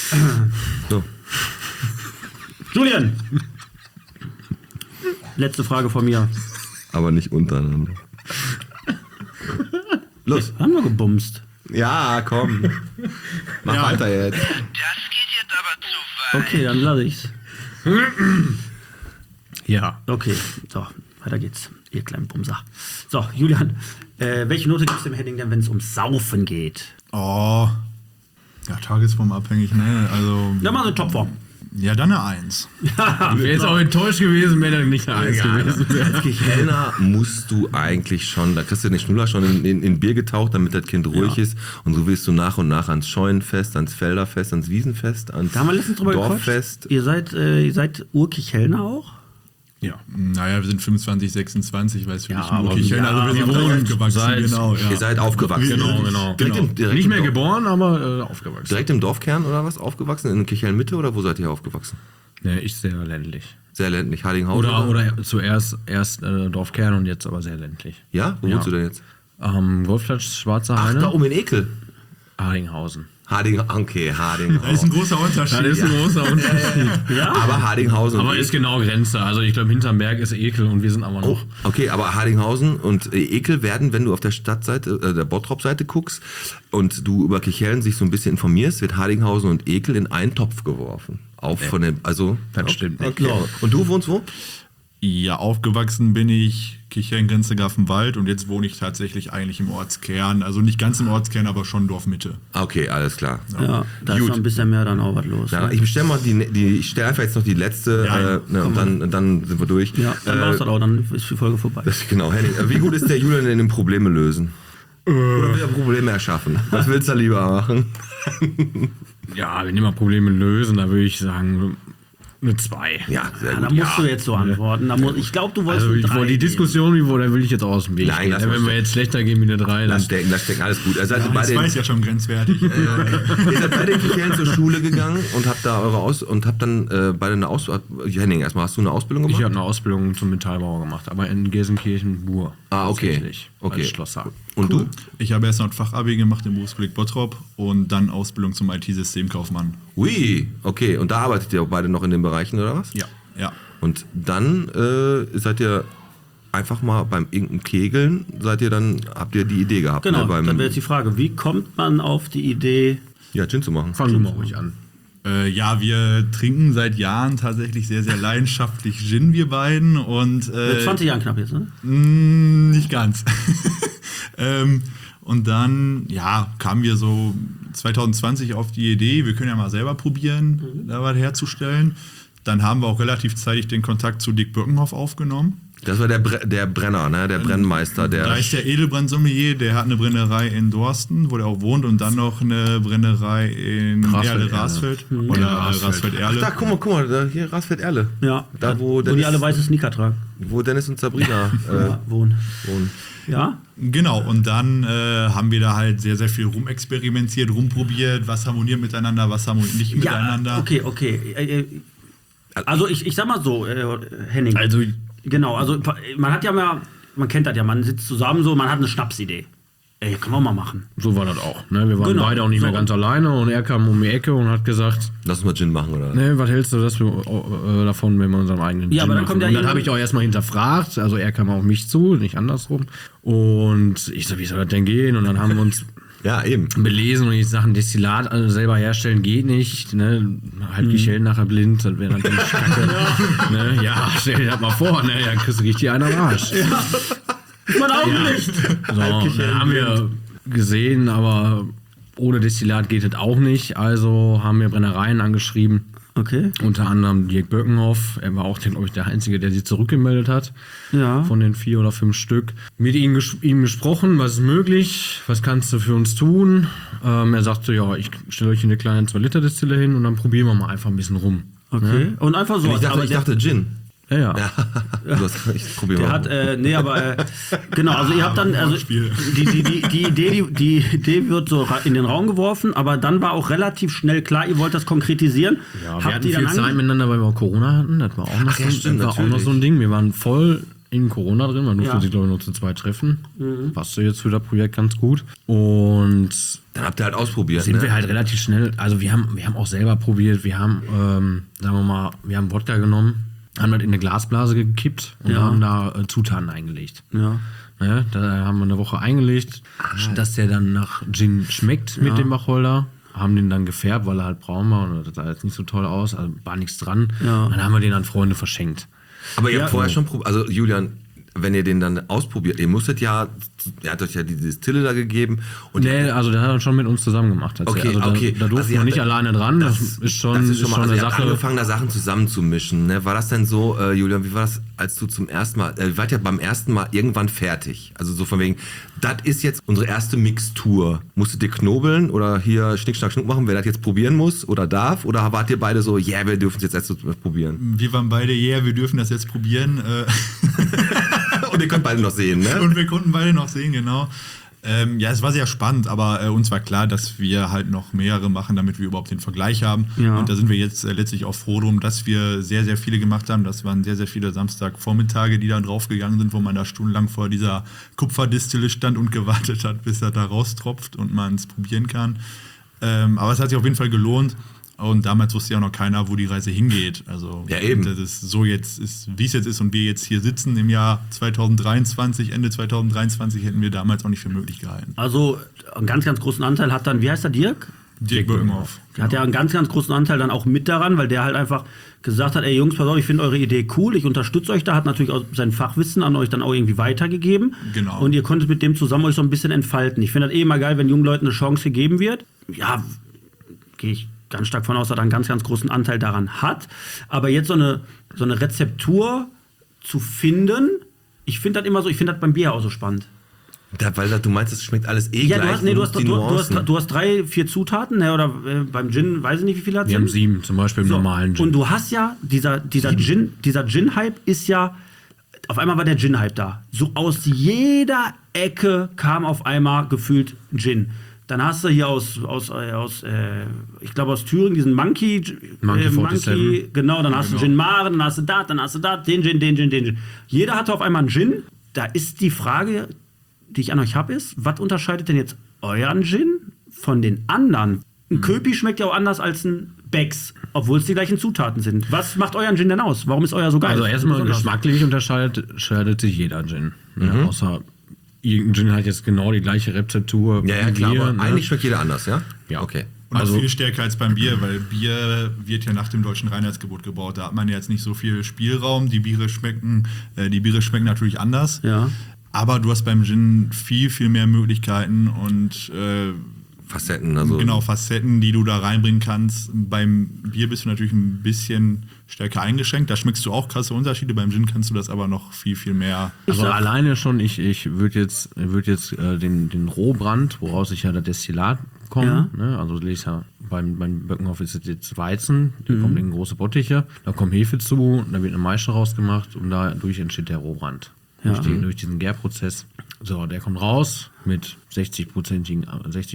So. Julian! Letzte Frage von mir. Aber nicht untereinander. Los. Wir haben nur gebumst. Ja, komm. Mach weiter jetzt. Das geht jetzt aber zu weit. Okay, dann lasse ich's. Ja. Okay, so, weiter geht's. Ihr kleinen Bumser. So, Julian, welche Note gibt's dem Henning denn, wenn es ums Saufen geht? Oh. Ja, tagesformabhängig, ne? Also. Ja, mal eine Topform. Ja, dann eine 1. Ich wäre jetzt auch enttäuscht gewesen, wenn er nicht eine 1 gewesen wäre. Als Kellner musst du eigentlich schon, da kriegst du den Schnuller schon in Bier getaucht, damit das Kind ruhig ist. Und so wirst du nach und nach ans Scheunenfest, ans Felderfest, ans Wiesenfest, ans Da haben wir letztens drüber Dorffest. gequatscht. Ihr seid Urkirchhellner auch? Ja. Naja, wir sind 25, 26, weiß ich Ja, nicht. aber Okay, ja, also wir sind wir wohnen aufgewachsen, seit- genau. Ja. Ihr seid aufgewachsen. Genau. Direkt Nicht mehr im Dorf- geboren, aber aufgewachsen. Direkt im Dorfkern oder was aufgewachsen? In Kirchhellen-Mitte oder wo seid ihr aufgewachsen? Nee, ich sehr ländlich. Sehr ländlich, Hardinghausen? Oder zuerst Dorfkern und jetzt aber sehr ländlich. Ja? Wo wohnst du denn jetzt? Golfplatz Schwarze Ach, Heine, da oben in Ekel. Hardinghausen. Da ist ein Hardinghausen. großer Unterschied. Das ist ein großer Unterschied. Aber Hardinghausen und Aber ist genau Grenze. Also ich glaube, hinterm Berg ist Ekel und wir sind aber noch. Okay, aber Hardinghausen und Ekel werden, wenn du auf der Stadtseite, der Bottrop-Seite guckst und du über Kirchhellen sich so ein bisschen informierst, wird Hardinghausen und Ekel in einen Topf geworfen. Das stimmt nicht. Okay. Und du wohnst wo? Ja, aufgewachsen bin ich Kirchhellen-Grenze Grafenwald und jetzt wohne ich tatsächlich eigentlich im Ortskern. Also nicht ganz im Ortskern, aber schon Dorfmitte. Okay, alles klar. Ja, da ist Gut. noch ein bisschen mehr dann auch was los. Ja, ich stelle mal ich stelle einfach jetzt noch die letzte und dann sind wir durch. Ja, dann war's das auch, dann ist die Folge vorbei. Genau, Henning. Wie gut ist der Julian in den Probleme lösen? Oder will er Probleme erschaffen? Was willst du da lieber machen? Ja, wenn immer Probleme lösen, da würde ich sagen, eine 2. Ja, sehr Ja, gut. da musst du jetzt so antworten. Ich glaube, du wolltest Also eine 3 die Diskussion, da will ich jetzt auch aus dem Weg Nein, gehen. lass mal Wenn wir stecken. jetzt schlechter gehen wie eine 3, dann Das stecken, alles gut. Also Ja, bei das den, war ja schon grenzwertig. ihr seid bei den Kirchhellen zur Schule gegangen und habt da habt dann beide eine Ausbildung. Henning, erstmal hast du eine Ausbildung ich gemacht? habe eine Ausbildung zum Metallbauer gemacht, aber in Gelsenkirchen-Bur. Ah, okay. Tatsächlich, Okay. als Schlosser. Und du? Ich habe erst noch ein Fachabi gemacht im Berufskolleg Bottrop und dann Ausbildung zum IT-Systemkaufmann. Ui, okay. Und da arbeitet ihr beide noch in den Bereichen, oder was? Ja. Und dann seid ihr einfach mal beim irgendeinem Kegeln, habt ihr die Idee gehabt. Genau, Ne, dann wäre jetzt die Frage, wie kommt man auf die Idee? ja, Gin zu machen. Fangen wir mal ruhig an. Ja, wir trinken seit Jahren tatsächlich sehr, sehr leidenschaftlich Gin, wir beiden. Und, Mit 20 Jahren knapp jetzt, ne? Nicht ganz. Und dann, kamen wir so 2020 auf die Idee, wir können ja mal selber probieren, da was herzustellen. Dann haben wir auch relativ zeitig den Kontakt zu Dick Birkenhoff aufgenommen. Das war der Brenner, ne? Der Brennmeister. Da ist der Edelbrand-Sommelier, der hat eine Brennerei in Dorsten, wo der auch wohnt, und dann noch eine Brennerei in Rasfeld. Oder Rasfeld-Erle. Ach, da, guck mal, da, hier Rasfeld-Erle. Ja, Da, wo die Dennis, alle weiße Sneaker tragen. wo Dennis und Sabrina Wohnen. wohnen. Ja? Genau, und dann haben wir da halt sehr, sehr viel rumexperimentiert, rumprobiert, was harmoniert miteinander, was harmoniert nicht miteinander. Okay. Also ich sag mal so, Henning. Also, Genau, also man hat ja mal, man kennt das ja, man sitzt zusammen so, man hat eine Schnapsidee. Ey, können wir mal machen. so war das auch. Ne? Wir waren Genau, beide auch nicht mehr so. ganz alleine und er kam um die Ecke und hat gesagt, Lass uns mal Gin machen, oder? ne, was hältst du davon, wenn wir unseren eigenen Ja, Gin aber dann machen? kommt ja Und dann jemand- habe ich auch erstmal hinterfragt, also er kam auf mich zu, nicht andersrum. Und ich so, wie soll das denn gehen? Und dann haben wir uns Ja, eben. belesen und ich Sachen Destillat selber herstellen geht nicht. Ne? Halb Kirchhellen nachher blind, das wäre natürlich kacke. Ne? Ja, stell dir das mal vor, ne? Ja, kriegst du richtig einen am Arsch. Man auch nicht. So, dann haben wir gesehen, aber ohne Destillat geht es auch nicht. Also haben wir Brennereien angeschrieben. Okay. Unter anderem Dirk Birkenhoff. Er war auch, glaube ich, der Einzige, der sich zurückgemeldet hat. Ja. Von den 4 oder 5 Stück. Mit ihm gesprochen, was ist möglich, was kannst du für uns tun? Er sagte, ja, ich stelle euch eine kleine 2-Liter-Destille hin und dann probieren wir mal einfach ein bisschen rum. Okay. Und einfach so. Ich dachte Gin. Ja. Ich probiere Der mal. hat, genau, also ihr habt dann, also die Idee wird so in den Raum geworfen, aber dann war auch relativ schnell klar, ihr wollt das konkretisieren. Ja, wir Habt hatten ihr viel dann Zeit miteinander, weil wir auch Corona hatten. Das war auch noch, ja, stimmt, das war auch noch natürlich. so ein Ding. Wir waren voll in Corona drin. Man durfte Ja. sich, glaube ich, nur zu 2 treffen. Passte jetzt für das Projekt ganz gut. Und Dann habt ihr halt ausprobiert, sind ne? wir halt relativ schnell, also wir haben auch selber probiert. Wir haben, sagen wir mal, wir haben Wodka genommen, haben das in eine Glasblase gekippt und Ja. haben da Zutaten eingelegt. Ja. Ne, da haben wir eine Woche eingelegt, dass der dann nach Gin schmeckt mit dem Wacholder. Haben den dann gefärbt, weil er halt braun war und das sah jetzt nicht so toll aus, also war nichts dran. Ja. Und dann haben wir den an Freunde verschenkt. Aber ihr habt vorher schon probiert. Also Julian, wenn ihr den dann ausprobiert, ihr musstet ja, er hat euch ja die Distille da gegeben. Und Nee, also der hat das schon mit uns zusammen gemacht. Okay, also okay. Da durften Also wir ihr nicht habt- alleine dran. Das ist schon mal, eine also ihr habt Sache. angefangen, da Sachen zusammenzumischen. Ne? War das denn so, Julian, wie war das, als du zum ersten Mal, ihr wart ja beim ersten Mal irgendwann fertig. Also so von wegen, das ist jetzt unsere erste Mixtur. Musstet ihr knobeln oder hier Schnick, Schnack, Schnuck machen, wer das jetzt probieren muss oder darf? Oder wart ihr beide so, ja, wir dürfen es jetzt erst probieren? Wir waren beide, wir dürfen das jetzt probieren. Und ihr könnt beide noch sehen, ne? Und wir konnten beide noch sehen, genau. Ja, es war sehr spannend, aber uns war klar, dass wir halt noch mehrere machen, damit wir überhaupt den Vergleich haben. Ja. Und da sind wir jetzt letztlich auch froh drum, dass wir sehr, sehr viele gemacht haben. Das waren sehr, sehr viele Samstagvormittage, die da draufgegangen sind, wo man da stundenlang vor dieser Kupferdistille stand und gewartet hat, bis er da raustropft und man es probieren kann. Aber es hat sich auf jeden Fall gelohnt. Und damals wusste ja auch noch keiner, wo die Reise hingeht. Also, Ja, eben. Das ist so jetzt ist, wie es jetzt ist und wir jetzt hier sitzen im Jahr 2023, Ende 2023 hätten wir damals auch nicht für möglich gehalten. Also einen ganz, ganz großen Anteil hat dann, wie heißt der, Dirk? Dirk Birkenhoff. Der hat ja einen ganz, ganz großen Anteil dann auch mit daran, weil der halt einfach gesagt hat, ey Jungs, pass auf, ich finde eure Idee cool, ich unterstütze euch da, hat natürlich auch sein Fachwissen an euch dann auch irgendwie weitergegeben. Genau. Und ihr konntet mit dem zusammen euch so ein bisschen entfalten. Ich finde das immer geil, wenn jungen Leuten eine Chance gegeben wird. Ja, gehe ich ganz stark von aus, dass er einen ganz, ganz großen Anteil daran hat. Aber jetzt so eine Rezeptur zu finden, ich finde das immer so, ich finde das beim Bier auch so spannend. Weil du meinst, es schmeckt alles Ja, gleich. du hast die Nuancen. 3, 4 Zutaten, ne, oder beim Gin, weiß ich nicht, wie viele hat Wir haben 7, zum Beispiel im normalen Gin. Und du hast ja, dieser Gin-Hype ist ja, auf einmal war der Gin-Hype da. So aus jeder Ecke kam auf einmal gefühlt Gin. Dann hast du hier ich glaube aus Thüringen diesen Monkey 47. genau, dann hast du Genau. Gin Mare, dann hast du das, den Gin. Jeder hatte auf einmal einen Gin. Da ist die Frage, die ich an euch habe, ist, was unterscheidet denn jetzt euren Gin von den anderen? Ein Köpi schmeckt ja auch anders als ein Becks, obwohl es die gleichen Zutaten sind. Was macht euren Gin denn aus? Warum ist euer so geil? Also erstmal Besonders? geschmacklich unterscheidet sich jeder Gin. Ne? Außer irgendein Gin hat jetzt genau die gleiche Rezeptur. Ja, wie klar, wir, aber ne? eigentlich schmeckt jeder anders, ja? Ja. Okay. Und Also- auch viel stärker als beim Bier, weil Bier wird ja nach dem deutschen Reinheitsgebot gebraut. Da hat man ja jetzt nicht so viel Spielraum. Die Biere schmecken natürlich anders. Ja. Aber du hast beim Gin viel, viel mehr Möglichkeiten und Facetten, also. genau, Facetten, die du da reinbringen kannst. Beim Bier bist du natürlich ein bisschen stärker eingeschränkt. Da schmeckst du auch krasse Unterschiede. Beim Gin kannst du das aber noch viel, viel mehr. Also alleine schon, ich würde jetzt den Rohbrand, woraus ich ja das Destillat komme, ne? Also lese ja beim Birkenhoff ist es jetzt Weizen, da kommt in große Bottiche, da kommt Hefe zu, da wird eine Maische rausgemacht und dadurch entsteht der Rohbrand. Durch diesen Gärprozess. So, der kommt raus mit 60%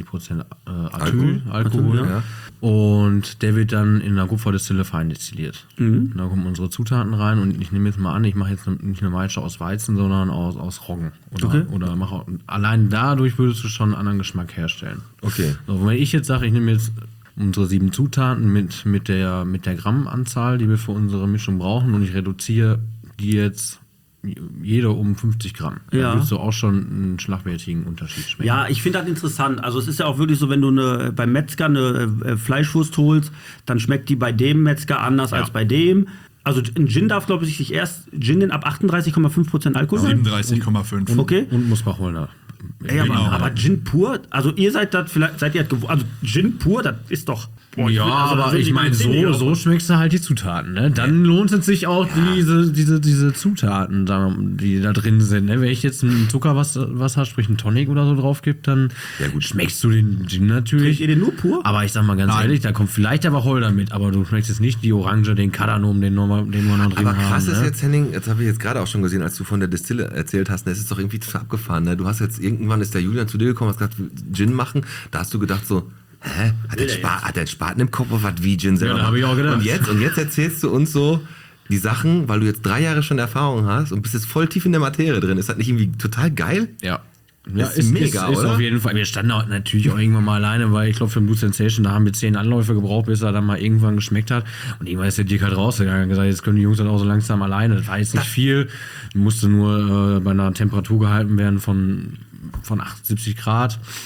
Alkohol. ja. Und der wird dann in einer Kupferdistille fein destilliert. Da kommen unsere Zutaten rein und ich nehme jetzt mal an, ich mache jetzt nicht eine Maische aus Weizen, sondern aus Roggen. Oder mache allein dadurch würdest du schon einen anderen Geschmack herstellen. Okay. So, wenn ich jetzt sage, ich nehme jetzt unsere 7 Zutaten mit der Grammanzahl, die wir für unsere Mischung brauchen und ich reduziere die jetzt jeder um 50 Gramm. Ja. Da würdest du auch schon einen schlagwertigen Unterschied schmecken. Ja, ich finde das interessant. Also es ist ja auch wirklich so, wenn du beim Metzger eine Fleischwurst holst, dann schmeckt die bei dem Metzger anders als bei dem. Also ein Gin darf, glaube ich, sich erst Gin ab 38,5% Alkohol sein. 37,5. Okay. Und muss Wacholder. Ey, Genau. aber Gin pur, also ihr seid das vielleicht, seid ihr das gewohnt, also Gin pur, das ist doch... boah, Ja, will- also da aber sind ich die meine, Zähne so schmeckst du halt die Zutaten. Ne? Dann lohnt es sich auch, diese Zutaten, die da drin sind. Ne? Wenn ich jetzt ein Zuckerwasser, sprich ein Tonic oder so drauf gibt, dann schmeckst du den Gin natürlich. Trinkt ihr den nur pur? Aber ich sag mal ganz ehrlich, da kommt vielleicht der Wacholder mit, aber du schmeckst jetzt nicht die Orange, den Kardamom, den wir noch drin Aber haben. krass ist Ne? jetzt, Henning, jetzt habe ich jetzt gerade auch schon gesehen, als du von der Distille erzählt hast, das ist doch irgendwie total abgefahren. Ne? Du hast jetzt, irgendwann ist der Julian zu dir gekommen, hast gesagt, Gin machen. Da hast du gedacht so, hä? Hat der einen Spaten im Kopf oder was wie Gin selber? Ja, da hab ich auch gedacht. Und jetzt erzählst du uns so die Sachen, weil du jetzt 3 Jahre schon Erfahrung hast und bist jetzt voll tief in der Materie drin. Ist das nicht irgendwie total geil? Ja. Ist mega, ist oder? auf jeden Fall. Wir standen auch natürlich auch irgendwann mal alleine, weil ich glaube, für Blue Sensation, da haben wir 10 Anläufe gebraucht, bis er dann mal irgendwann geschmeckt hat. Und irgendwann ist der Dirk halt rausgegangen und gesagt, jetzt können die Jungs dann auch so langsam alleine. Das war jetzt nicht viel. Musste nur bei einer Temperatur gehalten werden von 78 Grad.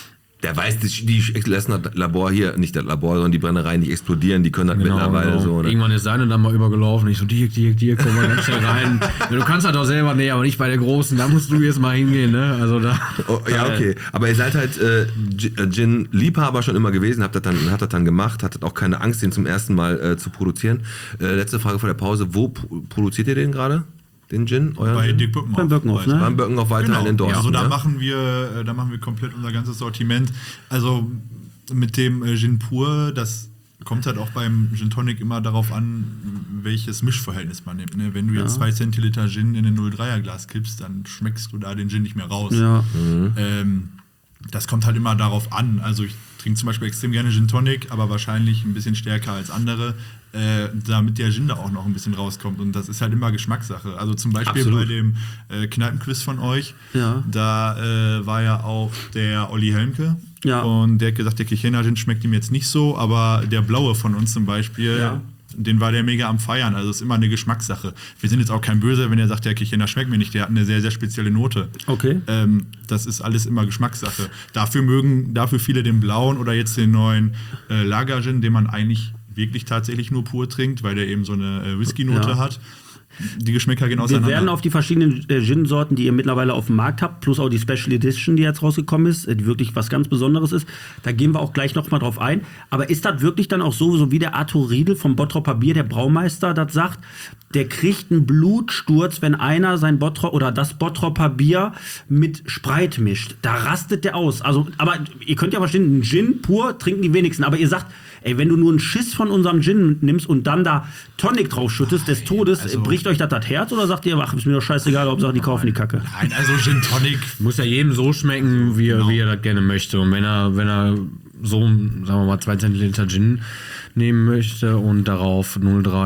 Der weiß, die lassen das Labor hier, nicht das Labor, sondern die Brennereien, die explodieren, die können das mittlerweile so. Ne? Irgendwann ist seine dann mal übergelaufen. Ich so, Dirk, komm mal ganz schnell rein. Ja, du kannst das doch selber, nee, aber nicht bei der Großen, da musst du jetzt mal hingehen, ne? Also da. Oh, ja, okay. Aber ihr seid halt Gin-Liebhaber schon immer gewesen, hat das dann gemacht, hattet auch keine Angst, den zum ersten Mal zu produzieren. Letzte Frage vor der Pause, wo produziert ihr den gerade? Den Gin? Bei Gin? Dick Birkenhoff. Beim Birkenhoff, ne? Beim Birkenhoff weiterhin in Dortmund. Also da ne? machen wir komplett unser ganzes Sortiment. Also mit dem Gin pur, das kommt halt auch beim Gin Tonic immer darauf an, welches Mischverhältnis man nimmt. Ne? Wenn du jetzt 2 Zentiliter Gin in ein 0,3er Glas kippst, dann schmeckst du da den Gin nicht mehr raus. Ja. Das kommt halt immer darauf an. Also ich trinke zum Beispiel extrem gerne Gin Tonic, aber wahrscheinlich ein bisschen stärker als andere, damit der Gin da auch noch ein bisschen rauskommt. Und das ist halt immer Geschmackssache. Also zum Beispiel Absolut. bei dem Kneipenquiz von euch, Ja. da war ja auch der Olli Helmke. Ja. Und der hat gesagt, der Kirchner Gin schmeckt ihm jetzt nicht so, aber der blaue von uns zum Beispiel, Ja. den war der mega am Feiern. Also es ist immer eine Geschmackssache. Wir sind jetzt auch kein Böse, wenn er sagt, der Kirchner schmeckt mir nicht. Der hat eine sehr, sehr spezielle Note. Okay. Das ist alles immer Geschmackssache. Dafür viele den blauen oder jetzt den neuen Lager-Gin, den man eigentlich wirklich tatsächlich nur pur trinkt, weil der eben so eine Whisky-Note Ja. hat. Die Geschmäcker gehen Wir auseinander. werden auf die verschiedenen Gin-Sorten, die ihr mittlerweile auf dem Markt habt, plus auch die Special Edition, die jetzt rausgekommen ist, die wirklich was ganz Besonderes ist, da gehen wir auch gleich nochmal drauf ein. Aber ist das wirklich dann auch so wie der Arthur Riedel vom Bottroper Bier, der Braumeister, das sagt, der kriegt einen Blutsturz, wenn einer sein Bottrop oder das Bottroper Bier mit Spreit mischt. Da rastet der aus. Also, aber ihr könnt ja verstehen, einen Gin pur trinken die wenigsten. Aber ihr sagt, ey, wenn du nur einen Schiss von unserem Gin nimmst und dann da Tonic draufschüttest des Todes, bricht euch das Herz oder sagt ihr, ach, ist mir doch scheißegal, Hauptsache die kaufen die Kacke? Nein, also Gin Tonic. Muss ja jedem so schmecken, wie er das gerne möchte. Und wenn er so, sagen wir mal, 2 Zentiliter Gin nehmen möchte und darauf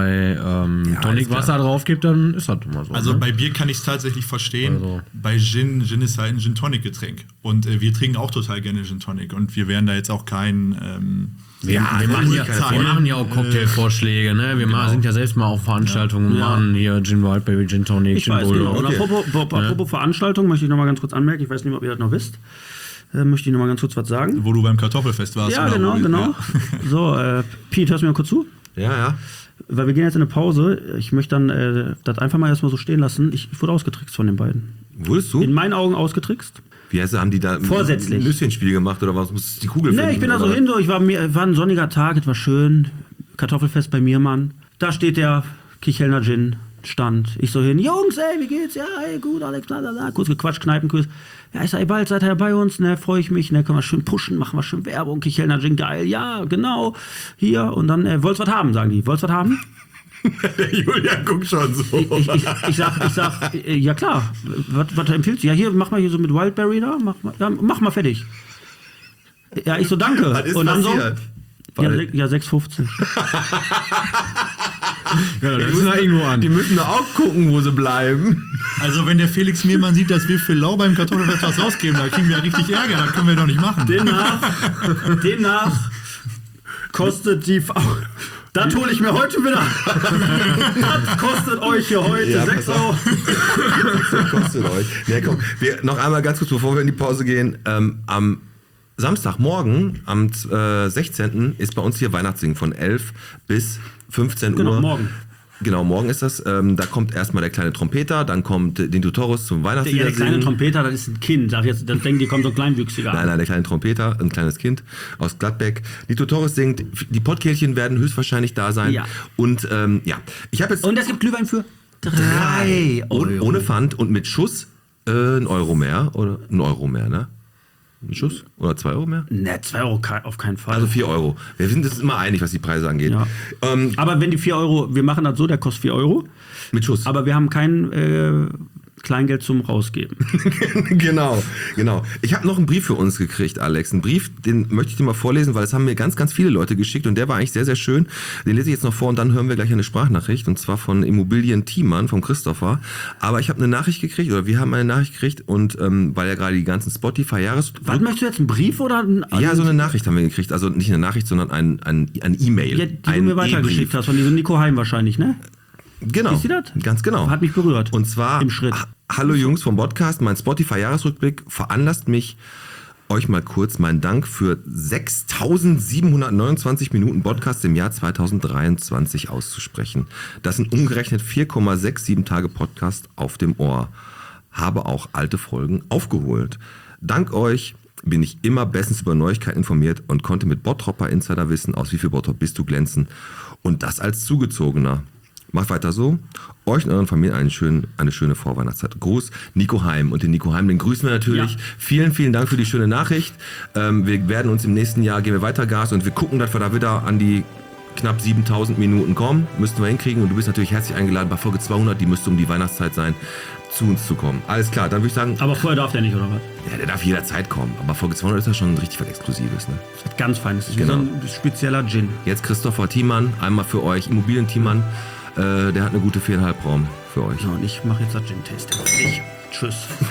0,3 Tonicwasser drauf gibt, dann ist das immer so. Also ne? bei Bier kann ich es tatsächlich verstehen. Also. Bei Gin ist halt ein Gin Tonic Getränk. Und wir trinken auch total gerne Gin Tonic. Und wir wären da jetzt auch kein... wir machen ja auch Cocktailvorschläge, ne? Wir sind ja selbst mal auf Veranstaltungen und machen hier Gin Wildberry, Gin Tonic, Ich Gin weiß, genau. Bulldog. Und apropos Veranstaltung, möchte ich noch mal ganz kurz anmerken, ich weiß nicht, ob ihr das noch wisst, möchte ich noch mal ganz kurz was sagen. Wo du beim Kartoffelfest warst. Ja, oder genau. Ja. So, Pete, hörst du mir mal kurz zu? Ja. Weil wir gehen jetzt in eine Pause. Ich möchte dann das einfach mal erstmal so stehen lassen. Ich wurde ausgetrickst von den beiden. Wurdest du? In meinen Augen ausgetrickst. Wie heißt, haben die da Vorsätzlich. ein Nüsschenspiel gemacht oder was? Musstest du die Kugel Nee, finden, ich bin da so oder? hin, war ein sonniger Tag, es war schön. Kartoffelfest bei mir, Mann. Da steht der Kichelner Gin Stand. Ich so hin, Jungs, ey, wie geht's? Ja, ey, gut, Alex, bla, bla, bla. Kurz gequatscht, Kneipenquiz. Ja, ich sag, ey, bald seid ihr bei uns, ne, freue ich mich, ne, können wir schön pushen, machen wir schön Werbung, Kichelner Gin, geil, ja, genau, hier, und dann, wollt's was haben, sagen die, wollt's was haben? Der Julian guckt schon so. Ich sag, ja klar, was empfiehlst du? Ja, hier, mach mal hier so mit Wildberry da, mach mal fertig. Ja, ich so, danke. Was ist und dann passiert? so, ja, 6,15. Ja, das ist ja irgendwo an. Die müssen doch auch gucken, wo sie bleiben. Also wenn der Felix Mehlmann sieht, dass wir für Lau beim Kartoffelfest was rausgeben, da kriegen wir richtig Ärger, das können wir doch nicht machen. Demnach kostet die... Das hole ich mir heute wieder. Das kostet euch hier heute Ja, 6 pass auf. Euro. Das kostet euch. Nee, komm, noch einmal ganz kurz, bevor wir in die Pause gehen. Am Samstagmorgen, am 16. ist bei uns hier Weihnachtssingen von 11 bis 15 Uhr. Genau, morgen. Genau, morgen ist das. Da kommt erstmal der kleine Trompeter, dann kommt Dinto Torres zum Der Weihnachtslieder kleine singen. Trompeter, das ist ein Kind. Sag jetzt, dann denken die, kommt so ein Kleinwüchsiger an. Nein, der kleine Trompeter, ein kleines Kind aus Gladbeck. Dinto Torres singt, die Pottkehlchen werden höchstwahrscheinlich da sein. Ja. Und ja, ich habe jetzt Und es gibt Glühwein für 3 Euro. ohne Pfand und mit Schuss 1 Euro mehr. Oder 1 Euro mehr, ne? Ein Schuss? Oder 2 Euro mehr? Ne, 2 Euro auf keinen Fall. Also 4 Euro. Wir sind uns immer einig, was die Preise angeht. Ja. Aber wenn die 4 Euro, wir machen das so, der kostet 4 Euro. Mit Schuss. Aber wir haben kein Kleingeld zum Rausgeben. Genau. Ich habe noch einen Brief für uns gekriegt, Alex. Einen Brief, den möchte ich dir mal vorlesen, weil es haben mir ganz, ganz viele Leute geschickt und der war eigentlich sehr, sehr schön. Den lese ich jetzt noch vor und dann hören wir gleich eine Sprachnachricht und zwar von Immobilien Thiemann, von Christopher. Aber ich habe eine Nachricht gekriegt oder wir haben eine Nachricht gekriegt und weil ja gerade die ganzen Spotify-Jahres... Was möchtest du jetzt, einen Brief oder Ja, so eine Nachricht haben wir gekriegt. Also nicht eine Nachricht, sondern ein E-Mail. Ja, die du mir weitergeschickt hast, von diesem Nico Heim wahrscheinlich, ne? Genau. Ist die das? Ganz genau. Hat mich berührt. Und zwar, Im Schritt. Hallo Jungs vom Podcast, mein Spotify-Jahresrückblick veranlasst mich, euch mal kurz meinen Dank für 6.729 Minuten Podcast im Jahr 2023 auszusprechen. Das sind umgerechnet 4,67 Tage Podcast auf dem Ohr. Habe auch alte Folgen aufgeholt. Dank euch bin ich immer bestens über Neuigkeiten informiert und konnte mit Bottropper Insiderwissen aus Wie viel Bottrop bist du glänzen. Und das als Zugezogener. Macht weiter so. Euch und euren Familien eine schöne Vorweihnachtszeit. Gruß, Nico Heim. Und den Nico Heim, den grüßen wir natürlich. Ja. Vielen, vielen Dank für die schöne Nachricht. Wir werden uns im nächsten Jahr, geben wir weiter Gas und wir gucken, dass wir da wieder an die knapp 7.000 Minuten kommen. Müssten wir hinkriegen. Und du bist natürlich herzlich eingeladen bei Folge 200, die müsste um die Weihnachtszeit sein, zu uns zu kommen. Alles klar, dann würde ich sagen... Aber vorher darf der nicht, oder was? Ja, der darf jederzeit kommen. Aber Folge 200 ist ja schon richtig was Exklusives. Ne? Das ist ganz fein. Das ist genau. wie so ein spezieller Gin. Jetzt Christopher Thiemann, einmal für euch. Immobilien-Thiemann, der hat eine gute 4,5 Raum für euch. So, und ich mache jetzt das Gin-Tasting. Tschüss.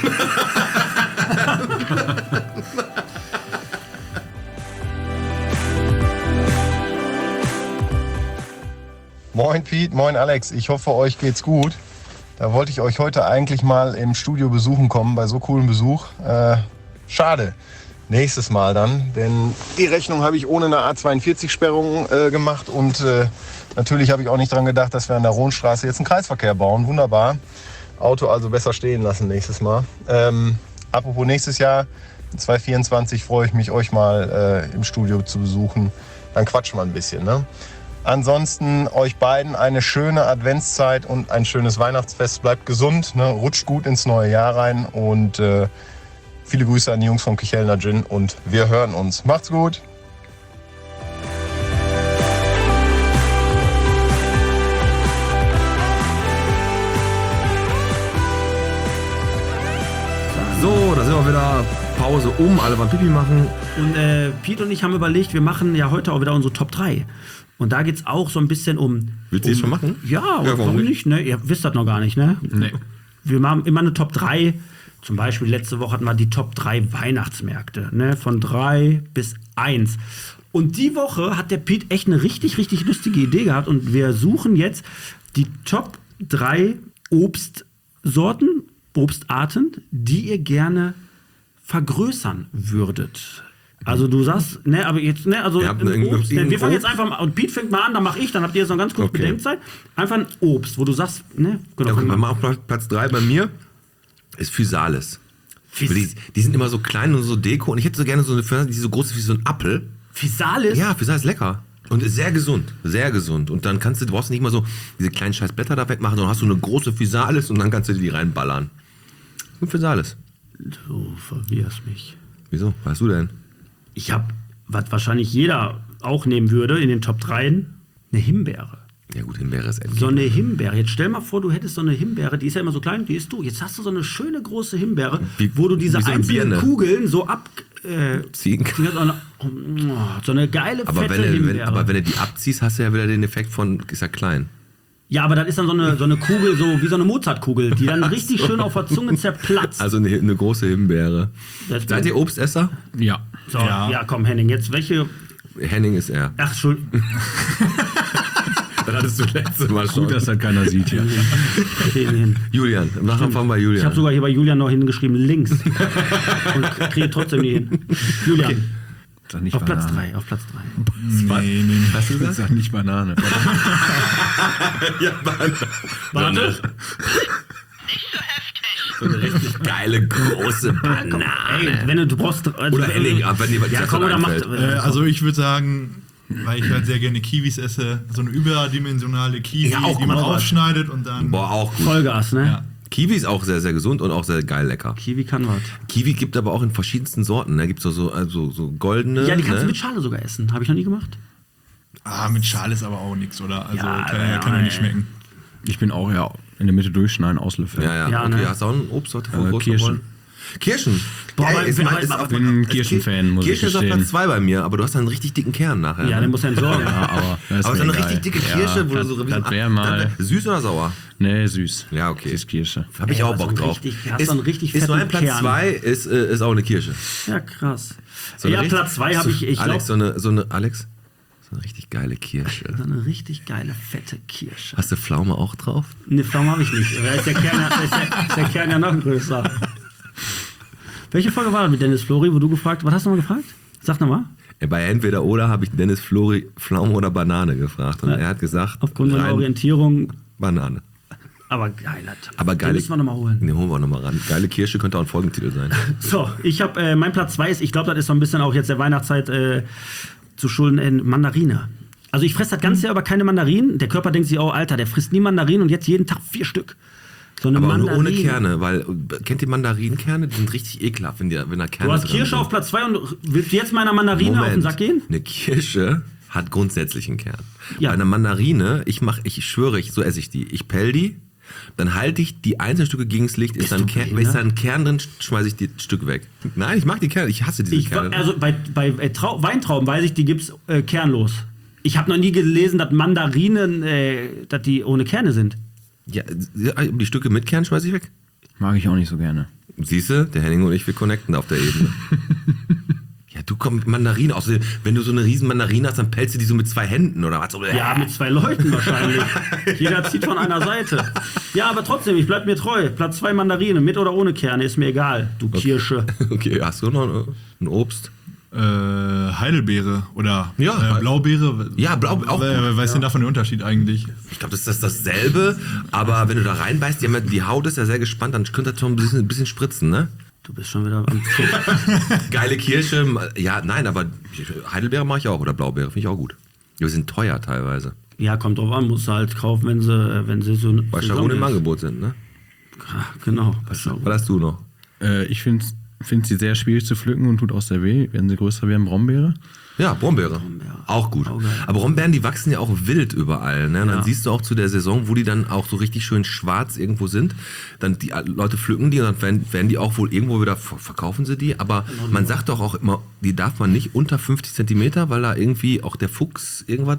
Moin Piet, moin Alex, ich hoffe euch geht's gut. Da wollte ich euch heute eigentlich mal im Studio besuchen kommen, bei so coolem Besuch. Schade, nächstes Mal dann, denn die Rechnung habe ich ohne eine A42-Sperrung gemacht und natürlich habe ich auch nicht dran gedacht, dass wir an der Rohnstraße jetzt einen Kreisverkehr bauen. Wunderbar, Auto also besser stehen lassen nächstes Mal. Apropos nächstes Jahr, 2024 freue ich mich, euch mal im Studio zu besuchen. Dann quatschen wir ein bisschen, ne? Ansonsten euch beiden eine schöne Adventszeit und ein schönes Weihnachtsfest. Bleibt gesund, ne? Rutscht gut ins neue Jahr rein und viele Grüße an die Jungs vom Kichelner Gin und wir hören uns. Macht's gut! So, da sind wir wieder. Pause alle waren Pipi machen. Und Piet und ich haben überlegt, wir machen ja heute auch wieder unsere Top 3. Und da geht es auch so ein bisschen um... Willst du das schon machen? Ja, warum nicht? Ne? Ihr wisst das noch gar nicht, ne? Nee. Wir machen immer eine Top 3. Zum Beispiel letzte Woche hatten wir die Top 3 Weihnachtsmärkte, ne? Von 3 bis 1. Und die Woche hat der Piet echt eine richtig, richtig lustige Idee gehabt. Und wir suchen jetzt die Top 3 Obstsorten, Obstarten, die ihr gerne vergrößern würdet. Also du sagst, ne, aber jetzt, ne, also Obst, ne, wir fangen jetzt einfach mal, und Piet fängt mal an, dann mache ich, dann habt ihr jetzt noch ganz kurz Bedenkzeit. Einfach ein Obst, wo du sagst, ne, genau. Ja, wir machen auf Platz 3 bei mir ist Physalis. Die sind immer so klein und so Deko und ich hätte so gerne so eine Physalis, die so groß ist wie so ein Apfel. Physalis? Ja, Physalis ist lecker. Und ist sehr gesund, sehr gesund. Und dann du brauchst nicht mal so diese kleinen scheiß Blätter da wegmachen, sondern hast du eine große Physalis und dann kannst du die reinballern. Und Physalis. Du verwirrst mich. Wieso? Was hast du denn? Ich habe, was wahrscheinlich jeder auch nehmen würde in den Top 3, eine Himbeere. Ja gut, Himbeere ist endlich. So eine Himbeere. Jetzt stell mal vor, du hättest so eine Himbeere, die ist ja immer so klein, die isst du. Jetzt hast du so eine schöne große Himbeere, wo du diese wie so eine einzelnen Birne Kugeln so ziehen kannst. So eine geile, fette Himbeere. Aber wenn du die abziehst, hast du ja wieder den Effekt von, ist ja klein. Ja, aber das ist dann so eine Kugel, so wie so eine Mozartkugel, die dann richtig schön auf der Zunge zerplatzt. Also eine große Himbeere. Seid ihr Obstesser? Ja. So, ja, komm, Henning, jetzt welche... Henning ist er. Ach, Entschuldigung. Das hattest du letztes Mal schon. Gut, dass das keiner sieht hier. Julian, nachher fahren wir Julian. Ich habe sogar hier bei Julian noch hingeschrieben, links. Und kriege trotzdem nie hin. Julian. Okay. Auf Platz 3, auf Platz 3. Nee. Hast du gesagt? Nicht Banane. Ja, Banane. Warte. So eine richtig geile, große Banane. Ey, wenn du brauchst... Oder Henning, wenn dir was einfällt. Also ich würde sagen, weil ich halt sehr gerne Kiwis esse, so eine überdimensionale Kiwi, Ja, auch die man gut. aufschneidet und dann... Boah, auch gut. Vollgas, ne? Ja. Kiwi ist auch sehr, sehr gesund und auch sehr geil lecker. Kiwi kann was. Kiwi gibt aber auch in verschiedensten Sorten. Da gibt es so goldene. Ja, die kannst ne? du mit Schale sogar essen. Habe ich noch nie gemacht. Mit Schale ist aber auch nichts, oder? Also Ja, kann ja nicht schmecken. Ich bin auch in der Mitte durchschneiden, auslöffeln. Ja, Ja, okay. ne? Hast du auch eine Obstsorte Kirschen. Kirschen. Boah, aber- ist aber- Ich bin ein Kirschenfan, muss ich Kirschen ist auf gestehen. Platz 2 bei mir, aber du hast dann einen richtig dicken Kern nachher. Ja, den musst du entsorgen. Ja, aber das aber ist so eine mir richtig egal. dicke Kirsche, Ja, wo du so das wäre mal... Süß oder sauer? Nee, süß. Ja, okay. Das ist Kirsche. Habe ich Ey, auch aber so Bock ein drauf. richtig- hast du einen richtig ist fetten mein Platz Kern. 2 ist auch eine Kirsche. Ja, krass. So eine Ja, richtig- Platz 2 habe ich Alex, glaube, so eine richtig geile Kirsche. so eine richtig geile, fette Kirsche. Hast du Pflaume auch drauf? Ne, Pflaume habe ich nicht. Da ist der Kern ja noch größer. Welche Folge war das mit Dennis Flori, wo du gefragt, was hast du mal gefragt? Sag nochmal. Bei Entweder oder habe ich Dennis Flori Pflaume oder Banane gefragt. Und er hat gesagt, Aufgrund meiner rein Orientierung. Banane. Aber geiler Tipp. Aber Den geile, müssen wir nochmal holen. Den holen wir nochmal ran. Geile Kirsche könnte auch ein Folgentitel sein. So, ich habe mein Platz 2 ist, ich glaube, das ist so ein bisschen auch jetzt der Weihnachtszeit zu schulden in Mandarine. Also ich fresse das ganze Jahr über keine Mandarinen. Der Körper denkt sich, oh Alter, der frisst nie Mandarinen und jetzt jeden Tag 4 Stück. So eine Aber nur Mandarine. ohne Kerne, weil, kennt ihr Mandarinenkerne? Die sind richtig ekelhaft, wenn da Kerne Du hast drin Kirsche sind. auf Platz 2 und willst du jetzt meiner Mandarine auf den Sack gehen? Eine Kirsche hat grundsätzlich einen Kern. Ja. Bei einer Mandarine, ich schwöre, so esse ich die. Ich pell die, dann halte ich die einzelnen Stücke gegen das Licht, ist da ein Kern drin, schmeiße ich die Stück weg. Nein, ich mag die Kerne, ich hasse diese Kerne. Also bei Weintrauben weiß ich, die gibt's kernlos. Ich habe noch nie gelesen, dass Mandarinen, dass die ohne Kerne sind. Ja, die Stücke mit Kern schmeiße ich weg. Mag ich auch nicht so gerne. Siehst du, der Henning und ich, wir connecten auf der Ebene. Ja, du kommst Mandarine. Außerdem, wenn du so eine riesen Mandarine hast, dann pelzt du die so mit 2 Händen oder was? Ja, mit 2 Leuten wahrscheinlich. Jeder zieht von einer Seite. Ja, aber trotzdem, ich bleib mir treu. Platz 2 Mandarine, mit oder ohne Kerne, ist mir egal. Du Kirsche. Okay, hast du noch ein Obst? Heidelbeere oder Ja. Blaubeere. Ja, Blau auch. Was ist denn davon der Unterschied eigentlich? Ich glaube, das ist dasselbe, aber wenn du da reinbeißt, die Haut ist ja sehr gespannt, dann könnte das schon ein bisschen spritzen, ne? Du bist schon wieder am Geile Kirsche, ja, nein, aber Heidelbeere mache ich auch oder Blaubeere, finde ich auch gut. Die sind teuer teilweise, Ja, kommt drauf an, musst du halt kaufen, wenn sie so weil Charon im Angebot sind, ne? Genau. Was hast du noch? Ich finde sie sehr schwierig zu pflücken und tut auch sehr weh. Wenn sie größer werden, Brombeere. Ja, Brombeere. Auch gut. Auch geil. Aber Brombeeren, die wachsen ja auch wild überall. Ne? Und Ja. dann siehst du auch zu der Saison, wo die dann auch so richtig schön schwarz irgendwo sind. Dann die Leute pflücken die und dann werden die auch wohl irgendwo wieder, verkaufen sie die. Aber man sagt doch auch immer, die darf man nicht unter 50 Zentimeter, weil da irgendwie auch der Fuchs, irgendwas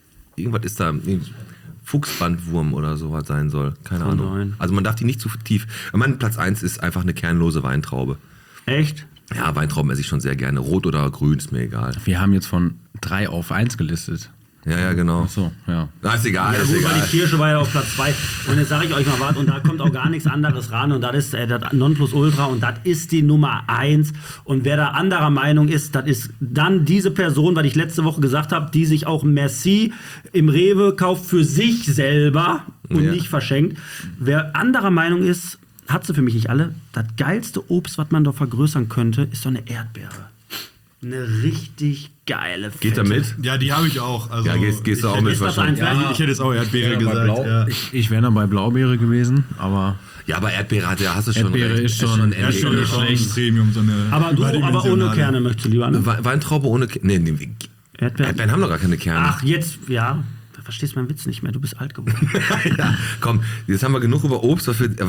ist da, Fuchsbandwurm oder sowas sein soll. Keine Kann Ahnung. sein. Also man darf die nicht zu tief. Mein Platz 1 ist einfach eine kernlose Weintraube. Echt? Ja, Weintrauben esse ich schon sehr gerne. Rot oder grün, ist mir egal. Wir haben jetzt von 3 auf 1 gelistet. Ja, genau. Ach so, ja. Na, ist egal, Ja, ist gut, weil egal. die Kirsche war ja auf Platz 2. Und jetzt sage ich euch mal was, und da kommt auch gar nichts anderes ran. Und das ist das Nonplusultra und das ist die Nummer 1. Und wer da anderer Meinung ist, das ist dann diese Person, weil ich letzte Woche gesagt habe, die sich auch Merci im Rewe kauft für sich selber und Ja. nicht verschenkt. Wer anderer Meinung ist, hat sie für mich nicht alle. Das geilste Obst, was man doch vergrößern könnte, ist so eine Erdbeere. Eine richtig geile Geht fette. damit? Ja, die habe ich auch. Also, Ja, gehst du auch ich, mit ist das wahrscheinlich. eins? ich hätte jetzt auch Erdbeere Bei gesagt. Blau, Ja. ich wäre dann bei Blaubeere gewesen, aber Ja, aber Erdbeere hast du schon Erdbeere recht. ist schon Ja, schon nicht schon schlecht. Premium, so eine Aber ohne überdimensionale. Kerne möchtest du lieber, ne? Weintraube ohne Nee, Erdbeeren haben doch gar keine Kerne. Ach, jetzt, ja. Da verstehst du meinen Witz nicht mehr. Du bist alt geworden. Ja, komm, jetzt haben wir genug über Obst, was wir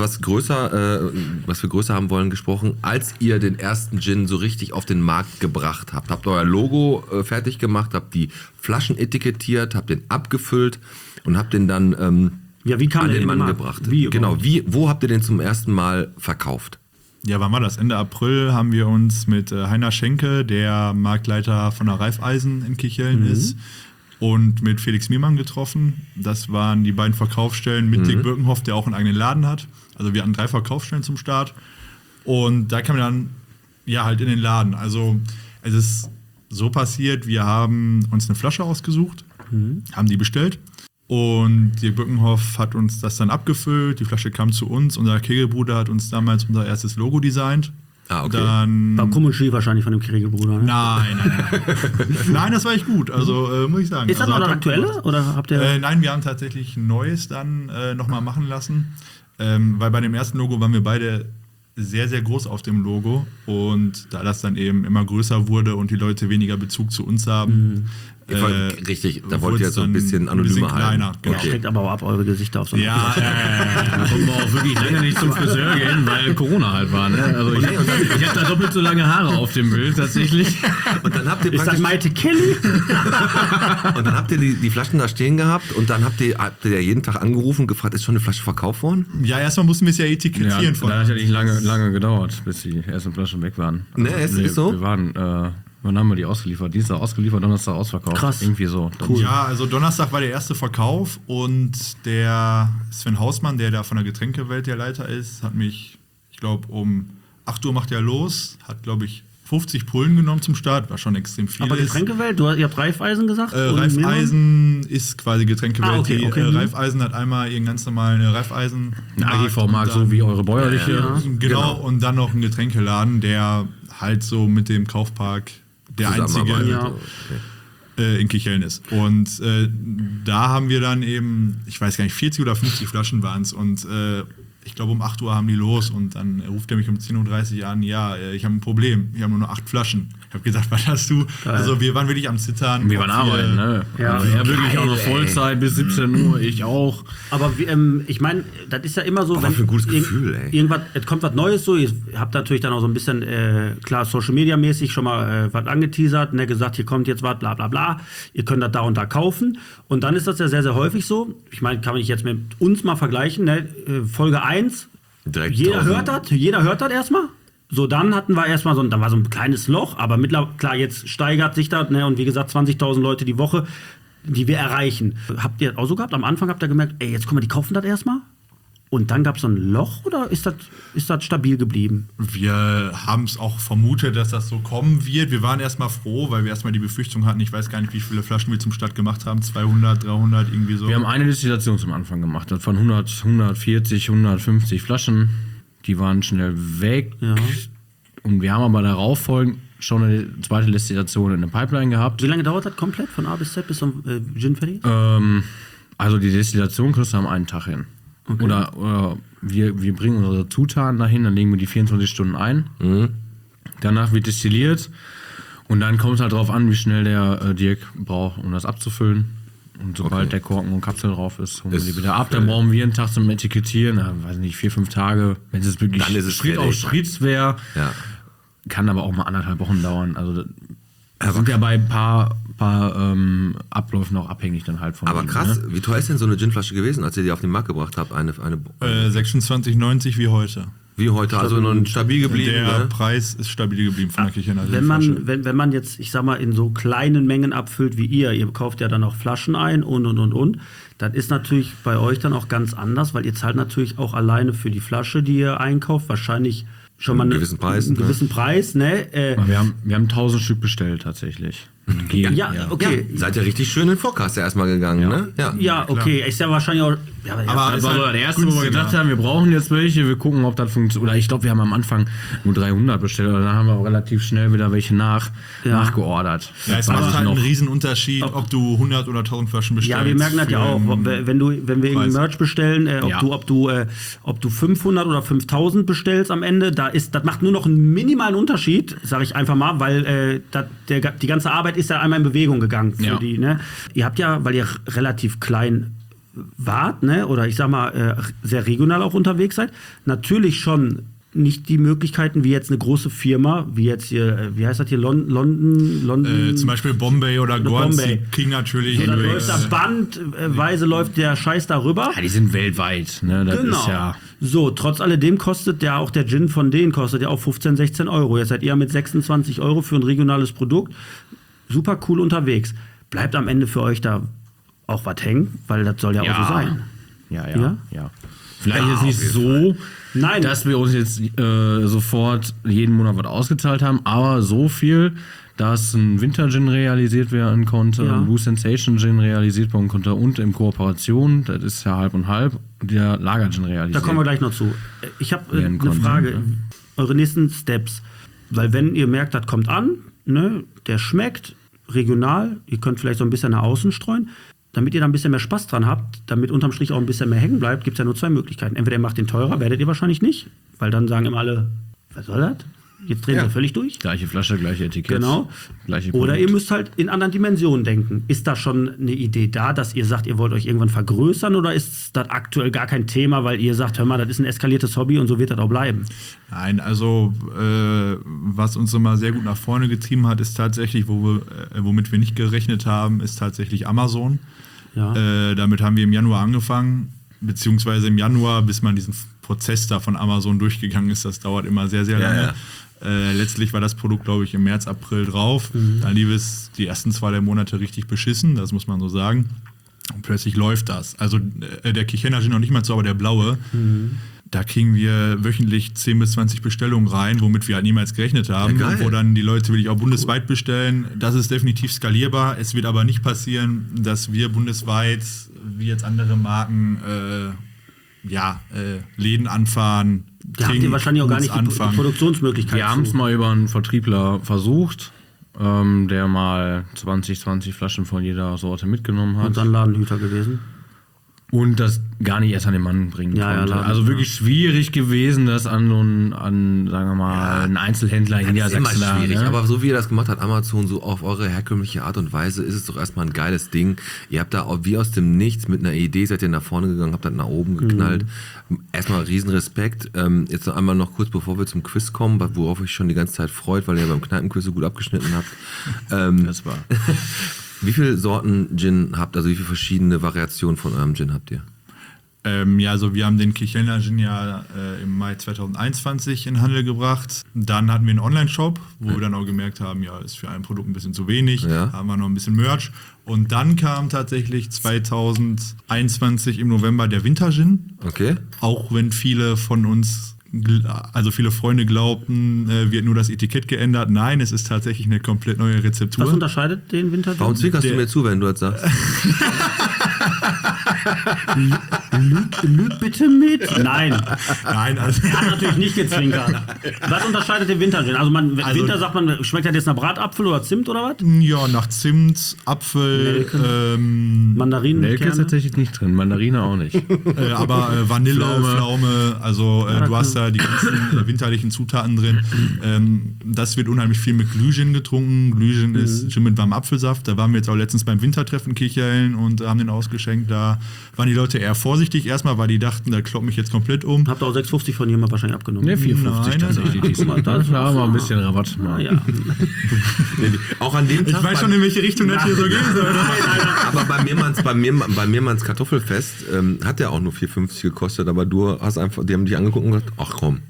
größer haben wollen, gesprochen. Als ihr den ersten Gin so richtig auf den Markt gebracht habt, habt euer Logo fertig gemacht, habt die Flaschen etikettiert, habt den abgefüllt und habt den dann Ja, wie kam an der den in Mann Markt? gebracht. Wie Genau, überhaupt? wo habt ihr den zum ersten Mal verkauft? Ja, wann war das? Ende April haben wir uns mit Heiner Schenke, der Marktleiter von der Raiffeisen in Kichellen ist, und mit Felix Miermann getroffen. Das waren die beiden Verkaufsstellen mit Dick Birkenhoff, der auch einen eigenen Laden hat. Also wir hatten 3 Verkaufsstellen zum Start. Und da kamen wir dann ja halt in den Laden. Also es ist so passiert, wir haben uns eine Flasche ausgesucht, haben die bestellt. Und Dirk Birkenhoff hat uns das dann abgefüllt. Die Flasche kam zu uns. Unser Kegelbruder hat uns damals unser erstes Logo designt. Ah, okay. Dann War Krumm und Schie wahrscheinlich von dem Kegelbruder, ne? Nein. Nein, das war echt gut. Also muss ich sagen. Ist das also, noch das hat aktuelle? Oder habt ihr. Nein, wir haben tatsächlich ein neues dann nochmal machen lassen. Weil bei dem ersten Logo waren wir beide sehr, sehr groß auf dem Logo. Und da das dann eben immer größer wurde und die Leute weniger Bezug zu uns haben. Richtig, da wollt wurde ihr es so ein dann bisschen ein bisschen anonymer halten. kleiner, genau. Steckt aber auch ab eure Gesichter auf so eine Ja, Da konnten wir auch wirklich lange nicht zum Friseur gehen, weil Corona halt war. Ne? Also ich hatte da doppelt so lange Haare auf dem Bild tatsächlich. Und dann habt ihr Ist das praktisch Maite Kelly? Und dann habt ihr die Flaschen da stehen gehabt und dann habt ihr ja jeden Tag angerufen und gefragt, ist schon eine Flasche verkauft worden? Ja, erstmal mussten wir es ja etikettieren. Ja, von da hat ja nicht lange gedauert, bis die ersten Flaschen weg waren. Ne, es ist so? Wir waren, wann haben wir die ausgeliefert? Dienstag ausgeliefert, Donnerstag ausverkauft. Krass. Irgendwie so. Ja, also Donnerstag war der erste Verkauf und der Sven Hausmann, der da von der Getränkewelt der Leiter ist, hat mich, ich glaube, um 8 Uhr macht er los, hat, glaube ich, 50 Pullen genommen zum Start, war schon extrem viel. Aber Getränkewelt, ihr habt Raiffeisen gesagt? Raiffeisen ist quasi Getränkewelt. Okay. Raiffeisen hat einmal ihren ganz normalen Raiffeisen. Ein AGV-Markt, so wie eure bäuerliche. Ja. Genau, und dann noch ein Getränkeladen, der halt so mit dem Kaufpark der einzige in Kicheln ist. Und da haben wir dann eben, ich weiß gar nicht, 40 oder 50 Flaschen waren es und ich glaube, um 8 Uhr haben die los und dann ruft er mich um 10.30 Uhr an, ja, ich habe ein Problem, wir haben nur noch 8 Flaschen. Ich habe gesagt, was hast du? Geil. Also wir waren wirklich am Zittern. Wir waren arbeiten, ne? Ja. Also er wirklich auch noch Vollzeit bis 17 Uhr, ich auch. Aber ich meine, das ist ja immer so, für ein gutes Gefühl, ey. Irgendwas, es kommt was Neues so, ihr habt natürlich dann auch so ein bisschen, klar, Social-Media-mäßig schon mal was angeteasert, ne, gesagt, hier kommt jetzt was, bla bla bla, ihr könnt das da und da kaufen. Und dann ist das ja sehr, sehr häufig so, ich meine, kann man jetzt mit uns mal vergleichen, ne? Folge 1, Direkt jeder hört das erstmal. So, dann hatten wir erstmal dann war so ein kleines Loch, aber mittlerweile, klar, jetzt steigert sich das, ne, und wie gesagt, 20.000 Leute die Woche, die wir erreichen. Habt ihr das auch so gehabt? Am Anfang habt ihr gemerkt, ey, jetzt guck mal, die kaufen das erstmal? Und dann gab es so ein Loch oder ist das stabil geblieben? Wir haben es auch vermutet, dass das so kommen wird. Wir waren erstmal froh, weil wir erstmal die Befürchtung hatten, ich weiß gar nicht, wie viele Flaschen wir zum Start gemacht haben, 200, 300, irgendwie so. Wir haben eine Destillation zum Anfang gemacht, von 100, 140, 150 Flaschen. Die waren schnell weg. Ja. Und wir haben aber darauf folgend schon eine zweite Destillation in der Pipeline gehabt. Wie lange dauert das komplett von A bis Z bis zum Gin fertig? Also die Destillation kriegst du am einen Tag hin. Okay. Oder wir bringen unsere Zutaten dahin, dann legen wir die 24 Stunden ein. Danach wird destilliert und dann kommt es halt drauf an, wie schnell der Dirk braucht, um das abzufüllen. Und sobald der Korken und Kapsel drauf ist, holen wir die wieder ab. Dann brauchen wir einen Tag zum Etikettieren, weiß nicht, 4-5 Tage. Wenn es wirklich Dann ist es Schritt auf fertig. Schritt wäre, Ja. kann aber auch mal 1,5 Wochen dauern. Also wir sind ja bei ein paar Abläufen auch abhängig dann halt von Aber ihm, krass, ne? wie teuer ist denn so eine Ginflasche gewesen, als ihr die auf den Markt gebracht habt? Eine 26,90 wie heute. wie heute, also noch stabil geblieben. Der Ne? Preis ist stabil geblieben von der Kichelner Wenn Flasche. wenn man jetzt, ich sag mal, in so kleinen Mengen abfüllt wie ihr kauft ja dann auch Flaschen ein und, das ist natürlich bei euch dann auch ganz anders, weil ihr zahlt natürlich auch alleine für die Flasche, die ihr einkauft, wahrscheinlich schon mal Einen gewissen Preis, einen ne? gewissen Preis, ne? Wir haben 1000 Stück bestellt tatsächlich. Ja, okay. Seid ihr richtig schön in den Vorkasse erstmal gegangen, ne? Ja. Ja, okay, ist ja wahrscheinlich auch. Ja, Aber Das ist war so halt der erste, wo wir günstiger. gedacht haben, wir brauchen jetzt welche, wir gucken, ob das funktioniert. Oder ich glaube, wir haben am Anfang nur 300 bestellt, aber dann haben wir auch relativ schnell wieder welche nachgeordert. Ja, es Weiß macht ich halt noch. einen Riesenunterschied, ob du 100 oder 1000 Flaschen bestellst. Ja, wir merken das ja für auch. einen Wenn wir irgendwie Preis. Merch bestellen, Ja. ob du 500 oder 5000 bestellst am Ende, das macht nur noch einen minimalen Unterschied, sage ich einfach mal, weil die ganze Arbeit ist ja einmal in Bewegung gegangen für Ja. die. Ne? Ihr habt ja, weil ihr relativ klein wart, ne? Oder ich sag mal, sehr regional auch unterwegs seid, natürlich schon nicht die Möglichkeiten wie jetzt eine große Firma, wie jetzt hier, wie heißt das hier, London? zum Beispiel Bombay oder Gordon, die Bombay. kriegen natürlich. So, da läuft da bandweise läuft der Scheiß darüber. Ja, die sind weltweit. Ne? Das Genau. ist ja. So, trotz alledem kostet ja auch der Gin von denen kostet ja auch 15, 16 Euro. Jetzt seid ihr mit 26 Euro für ein regionales Produkt super cool unterwegs. Bleibt am Ende für euch da auch was hängen, weil das soll ja auch so sein. Ja. Vielleicht Ja, jetzt nicht auf jeden so, Nein. dass wir uns jetzt sofort jeden Monat was ausgezahlt haben, aber so viel, dass ein Winter-Gin realisiert werden konnte, Ja. ein Blue Sensation Gin realisiert werden konnte und in Kooperation, das ist ja halb und halb, der Lager-Gin realisiert. Da kommen wir gleich noch zu. Ich habe Werden eine konnten, Frage. ja. Eure nächsten Steps. Weil wenn ihr merkt, das kommt an, ne, der schmeckt regional, ihr könnt vielleicht so ein bisschen nach außen streuen, damit ihr da ein bisschen mehr Spaß dran habt, damit unterm Strich auch ein bisschen mehr hängen bleibt, gibt es ja nur zwei Möglichkeiten. Entweder ihr macht den teurer, werdet ihr wahrscheinlich nicht, weil dann sagen immer alle, was soll das? Jetzt drehen wir völlig durch. Gleiche Flasche, gleiche Etikett. Genau. Gleiche Oder Produkt. ihr müsst halt in anderen Dimensionen denken. Ist da schon eine Idee da, dass ihr sagt, ihr wollt euch irgendwann vergrößern oder ist das aktuell gar kein Thema, weil ihr sagt, hör mal, das ist ein eskaliertes Hobby und so wird das auch bleiben? Nein, also was uns immer sehr gut nach vorne getrieben hat, ist tatsächlich, womit wir nicht gerechnet haben, ist tatsächlich Amazon. Ja. Damit haben wir im Januar angefangen, beziehungsweise im Januar, bis man diesen Prozess da von Amazon durchgegangen ist, das dauert immer sehr, sehr lange. ja. Letztlich war das Produkt, glaube ich, im März, April drauf. Dann lief es die ersten 2 der Monate richtig beschissen, das muss man so sagen. Und plötzlich läuft das. Also der Kichelner Gin noch nicht mal so, aber der blaue, da kriegen wir wöchentlich 10 bis 20 Bestellungen rein, womit wir halt niemals gerechnet haben. Ja, geil. Wo dann die Leute wirklich auch bundesweit bestellen. Das ist definitiv skalierbar. Es wird aber nicht passieren, dass wir bundesweit, wie jetzt andere Marken, Läden anfahren. Da habt ihr wahrscheinlich auch gar nicht die Produktionsmöglichkeit. Wir haben es mal über einen Vertriebler versucht, der mal 20 Flaschen von jeder Sorte mitgenommen hat. Und dann Ladenhüter gewesen. Und das gar nicht erst an den Mann bringen konnte. Laden, also wirklich schwierig gewesen, das an sagen wir mal, einen Einzelhändler in Das ist immer Niedersachsen. schwierig, Ne? aber so wie ihr das gemacht habt, Amazon, so auf eure herkömmliche Art und Weise, ist es doch erstmal ein geiles Ding. Ihr habt da auch wie aus dem Nichts mit einer Idee, seid ihr nach vorne gegangen, habt das nach oben geknallt. Erstmal riesen Respekt. Jetzt noch einmal noch kurz, bevor wir zum Quiz kommen, worauf ich schon die ganze Zeit freut, weil ihr beim Kneipenquiz so gut abgeschnitten habt. Das war. Wie viele Sorten Gin habt, also wie viele verschiedene Variationen von eurem Gin habt ihr? Also wir haben den Kirchhellner Gin im Mai 2021 in den Handel gebracht. Dann hatten wir einen Online-Shop, wo wir dann auch gemerkt haben, ist für ein Produkt ein bisschen zu wenig. Ja. Haben wir noch ein bisschen Merch. Und dann kam tatsächlich 2021 im November der Winter Gin. Okay. Auch wenn viele von uns, also viele Freunde glaubten, wird nur das Etikett geändert. Nein, es ist tatsächlich eine komplett neue Rezeptur. Was unterscheidet den Winter? Warum zwinkerst du mir zu, wenn du das sagst? Lüg bitte mit? Nein. Nein, also Er hat natürlich nicht gezwinkert. Was unterscheidet den Winter Gin? Also Winter sagt man, schmeckt das jetzt nach Bratapfel oder Zimt oder was? ja, nach Zimt, Apfel, Mandarinen, Nelke ist Kerne? tatsächlich nicht drin, Mandarine auch nicht. aber Vanille, Pflaume, also du hast da die ganzen winterlichen Zutaten drin. Das wird unheimlich viel mit Glühgin getrunken. Glühgin ist Gin mit warmem Apfelsaft. Da waren wir jetzt auch letztens beim Wintertreffen in Kirchhellen und haben den ausgeschenkt. Da waren die Leute eher vorsichtig erstmal, weil die dachten, da kloppt mich jetzt komplett um. Habt ihr auch 6,50 von jemandem wahrscheinlich abgenommen? Ne, 4,50 Nein, tatsächlich diesmal. Da haben wir ein bisschen Rabatt. Mal. Ja. Auch an dem Tag. Ich weiß schon, in welche Richtung das hier so geht. Aber bei Mehrmanns Kartoffelfest hat der auch nur 4,50 gekostet, aber du hast einfach, die haben dich angeguckt und gesagt, ach komm,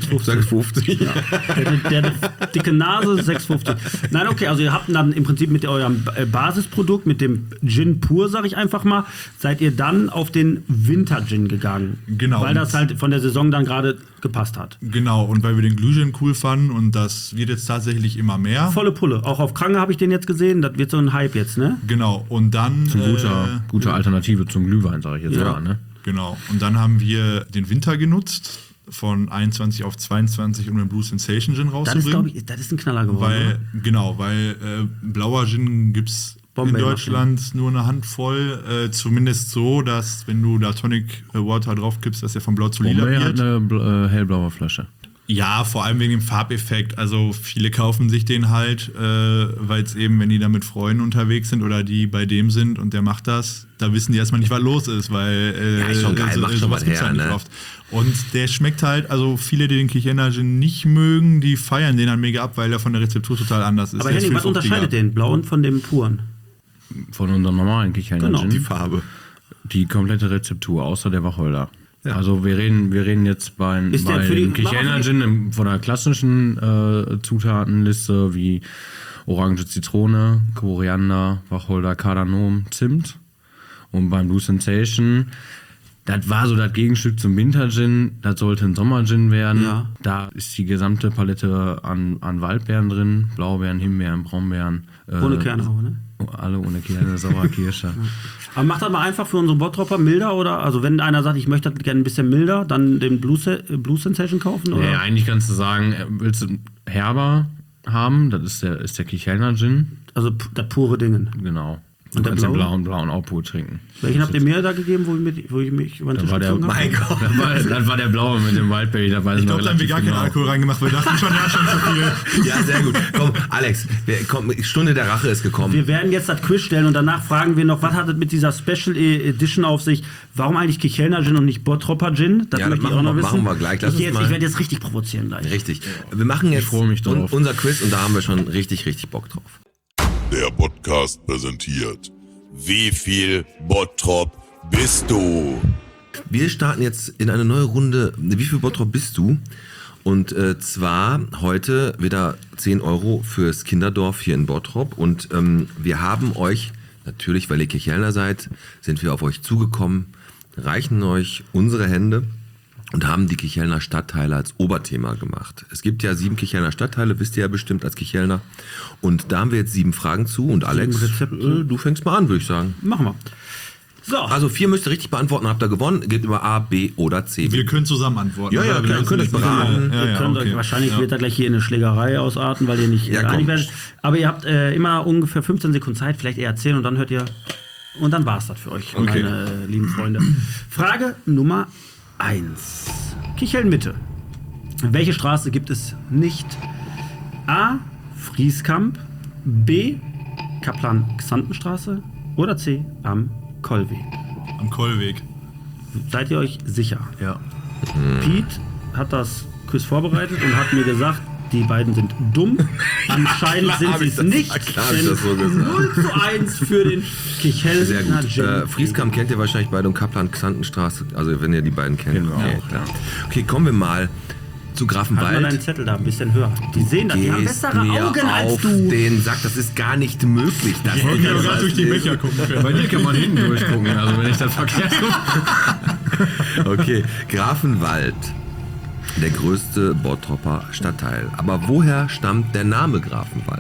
6,50. Ja. Der hat dicke Nase, 6,50. Nein, okay, also ihr habt dann im Prinzip mit eurem Basisprodukt, mit dem Gin pur, sag ich einfach mal, seid ihr dann auf den Winter-Gin gegangen. Genau. Weil das halt von der Saison dann gerade gepasst hat. Genau, und weil wir den Glühgin cool fanden und das wird jetzt tatsächlich immer mehr. Volle Pulle. Auch auf Krange habe ich den jetzt gesehen. Das wird so ein Hype jetzt, ne? Genau, und dann... Gute Alternative zum Glühwein, sage ich jetzt Ja. mal. Ne? Genau, und dann haben wir den Winter genutzt, von 21 auf 22, um den Blue Sensation Gin Das ist, rauszubringen. glaube ich, das ist ein Knaller geworden. Weil blauer Gin gibt's Bombay in Deutschland nur eine Handvoll. Zumindest so, dass wenn du da Tonic Water drauf kippst, dass der von blau zu lila Bombay hat wird. eine hellblaue Flasche. Ja, vor allem wegen dem Farbeffekt. Also viele kaufen sich den halt, weil es eben, wenn die da mit Freunden unterwegs sind oder die bei dem sind und der macht das, da wissen die erstmal nicht, was los ist, weil Ja, ist schon geil, macht schon sowas was gibt's her, halt nicht ne? oft. Und der schmeckt halt, also viele, die den Kirchhellner Gin nicht mögen, die feiern den halt mega ab, weil er von der Rezeptur total anders ist. Aber Der ist Henning, viel was unterscheidet fruchtiger. den blauen von dem puren? Von unserem normalen Kirchhellner Genau, Gin. die Farbe. Die komplette Rezeptur, außer der Wacholder. Also wir reden jetzt bei Ist der für die- dem Kirchhellner Gin von der klassischen Zutatenliste wie Orange, Zitrone, Koriander, Wacholder, Kardamom, Zimt. Und beim Blue Sensation, das war so das Gegenstück zum Winter Gin, das sollte ein Sommer Gin werden. Ja. Da ist die gesamte Palette an Waldbeeren drin, Blaubeeren, Himbeeren, Braunbeeren. Ohne Kerne auch, ne? Alle ohne Kerne, Sauerkirsche. Aber macht das mal einfach für unsere Bottropper milder, oder? Also wenn einer sagt, ich möchte das gerne ein bisschen milder, dann den Blue Sensation kaufen, oder? Ja, eigentlich kannst du sagen, willst du herber haben, das ist der Kirchhellner Gin. Also das pure Dingen. Genau. Du Und der kannst den blaue? blauen auch pur trinken. Welchen habt ihr mir da gegeben, wo ich mich über den Das Tisch war der, gezogen habe? Mein Gott. das war der blaue mit dem Wildberry, da weiß Ich ich noch glaube, da haben wir gar keinen genau. Alkohol reingemacht, weil wir dachten schon, ja, schon zu viel. Ja, sehr gut. Komm, Alex, Stunde der Rache ist gekommen. Wir werden jetzt das Quiz stellen und danach fragen wir noch, was hat es mit dieser Special Edition auf sich? Warum eigentlich Kirchhellner Gin und nicht Bottropper Gin? Das Ja, das möchte ich auch noch wissen. machen wir gleich. Lass Ich uns mal- werde jetzt richtig provozieren gleich. Richtig. Wir machen jetzt freue mich drauf. unser Quiz und da haben wir schon richtig Bock drauf. Der Podcast präsentiert. Wie viel Bottrop bist du? Wir starten jetzt in eine neue Runde. Wie viel Bottrop bist du? Und zwar heute wieder 10 € fürs Kinderdorf hier in Bottrop. Und wir haben euch, natürlich, weil ihr Kirchhellner seid, sind wir auf euch zugekommen, reichen euch unsere Hände und haben die Kichelner Stadtteile als Oberthema gemacht. Es gibt ja 7 Kichelner Stadtteile, wisst ihr ja bestimmt als Kichelner. Und da haben wir jetzt 7 Fragen zu. Und Alex, du fängst mal an, würde ich sagen. Machen wir. So. Also 4 müsst ihr richtig beantworten, habt ihr gewonnen. Gebt immer A, B oder C. Wir können zusammen antworten. Ja, ja, oder? klar, ihr könnt euch beraten. Ihr könnt euch, wahrscheinlich wird da gleich hier eine Schlägerei ausarten, weil ihr nicht Ja, einig komm. werdet. Aber ihr habt immer ungefähr 15 Sekunden Zeit, vielleicht eher 10 und dann hört ihr. Und dann war's das für euch, Okay. meine lieben Freunde. Frage Nummer 1. Kicheln-Mitte. Welche Straße gibt es nicht? A. Frieskamp, B. Kaplan-Xantenstraße oder C. Am Kollweg. Am Kollweg. Seid ihr euch sicher? Ja. Pete hat das Quiz vorbereitet und hat mir gesagt, die beiden sind dumm. Anscheinend Klar sind hab sie ich es das- nicht. klar hab ich das so gesagt. 0:1 für den Kichelner Sehr gut. Gin. Frieskamp kennt ihr wahrscheinlich beide und Kaplan-Xantenstraße, also wenn ihr die beiden kennt. Kennen wir Okay, auch, klar. Okay, kommen wir mal zu Halt mal deinen Grafenwald. Zettel da ein bisschen höher. Die sehen das, die haben Gehst bessere mir Augen als auf du. den Sack, das ist gar nicht möglich. Das Ich wollte gerade durch die Becher gucken können. Bei dir kann man hinten durchgucken, also wenn ich das verkehrt gucke. Okay, Grafenwald. Der größte Bottropper Stadtteil. Aber woher stammt der Name Grafenwald?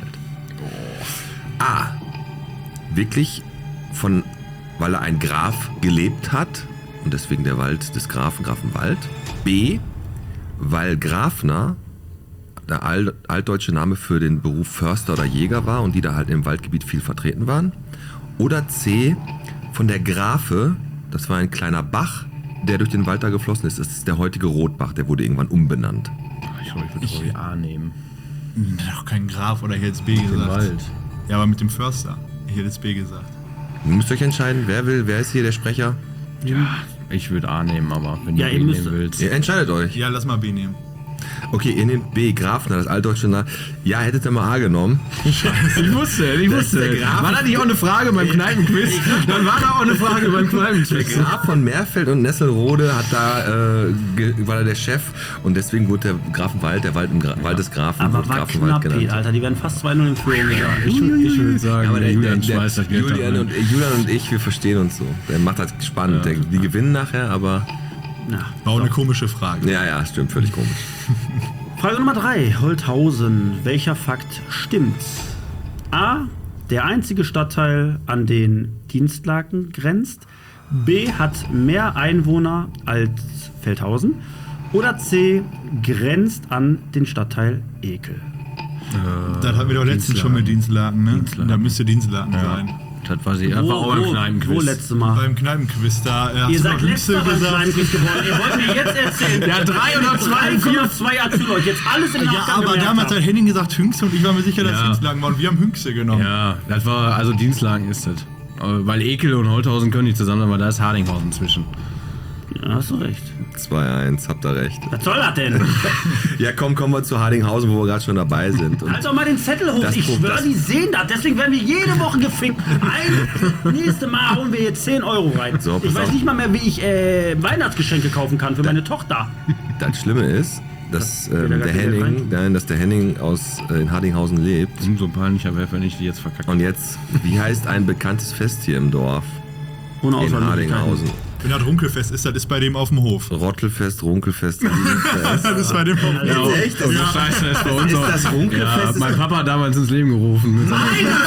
A. Wirklich weil er ein Graf gelebt hat und deswegen der Wald des Grafen Grafenwald. B. Weil Grafner der altdeutsche Name für den Beruf Förster oder Jäger war und die da halt im Waldgebiet viel vertreten waren. Oder C. Von der Grafe, das war ein kleiner Bach, der durch den Wald da geflossen ist. Das ist der heutige Rotbach, der wurde irgendwann umbenannt. Ich würde so wie A nehmen. Doch kein Graf oder ich hätte jetzt B Den gesagt. Wald. Ja, aber mit dem Förster. Ich hätte jetzt B gesagt. Ihr müsst euch entscheiden, wer ist hier der Sprecher? Ich würde A nehmen, aber wenn Ja, du ihr B müsst- nehmen willst. Ihr entscheidet euch. Ja, lass mal B nehmen. Okay, ihr nehmt B, Grafner, das altdeutsche Name. Ja, hättet ihr mal A genommen. Ich wusste. der Graf- War da nicht auch eine Frage beim Kneipenquiz? Dann war da auch eine Frage beim Der Kneipenquiz. Graf von Meerfeld und Nesselrode hat da, war da der Chef und deswegen wurde der Grafenwald, der Wald des Grafen, Aber wurde war Grafenwald knapp, Pete, genannt. Alter. Die werden fast 2-0 in Führung gegangen. Ich würde sagen, Aber der Julian schmeißt das Geld da Julian rein. Julian und ich, wir verstehen uns so. Der macht das spannend. Die gewinnen nachher, aber Na, War auch eine komische Frage. ja, stimmt, völlig komisch. Frage Nummer 3. Holthausen. Welcher Fakt stimmt? A. Der einzige Stadtteil, an den Dienstlaken grenzt. B. Hat mehr Einwohner als Feldhausen. Oder C. Grenzt an den Stadtteil Ekel. Das hatten wir doch letztens schon mit Dienstlaken, ne? Dienstlaken. Da müsste Dienstlaken sein. Das war sie. Das war auch beim Kneipenquiz. Wo letzte Mal? Beim Kneipenquiz, da hast Ihr du seid noch letzter Hüchse beim gesagt. Kneipenquiz geworden. Ihr wollt mir jetzt erzählen. Ja, 3 oder 2, 3,2 erzählt euch jetzt alles im Ja, Nachgang aber gemerkt damals habt. hat Henning gesagt Hüchse und ich war mir sicher, dass Ja. Dienstlaken war und wir haben Hüchse genommen. Ja, das war, also Dienstlagen ist das. Weil Ekel und Holthausen können nicht zusammen, aber da ist Hardinghausen zwischen. Ja, hast du recht. 2-1, habt ihr recht. Was soll das denn? Ja, kommen wir zu Hardinghausen, wo wir gerade schon dabei sind. Und Halt doch mal den Zettel hoch. Das Ich Pro- schwöre, das- die sehen das. Deswegen werden wir jede Woche gefickt. Nächste Mal hauen wir jetzt 10 Euro rein. So, pass Ich weiß auf. nicht mal mehr, wie ich Weihnachtsgeschenke kaufen kann für meine Tochter. das Schlimme ist, dass geht ja gar der kein Geld Henning, dass der Henning in Hardinghausen lebt. Umso peinlicher wäre, wenn ich die jetzt verkacke. Und jetzt, wie heißt ein bekanntes Fest hier im Dorf? Ohne In Auswahlmöglichkeiten. Hardinghausen. Wenn das Runkelfest ist, das ist bei dem auf dem Hof. Rottelfest, Runkelfest, Wiesenfest. Das ist bei dem auf dem Ja, Hof. echt? Das Ja. Scheiße, das ist bei uns Ist auch. das Runkelfest? Ja, Ist mein das- Papa hat damals ins Leben gerufen. Mit seiner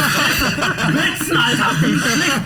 Wetzen, Alter, wie schlecht.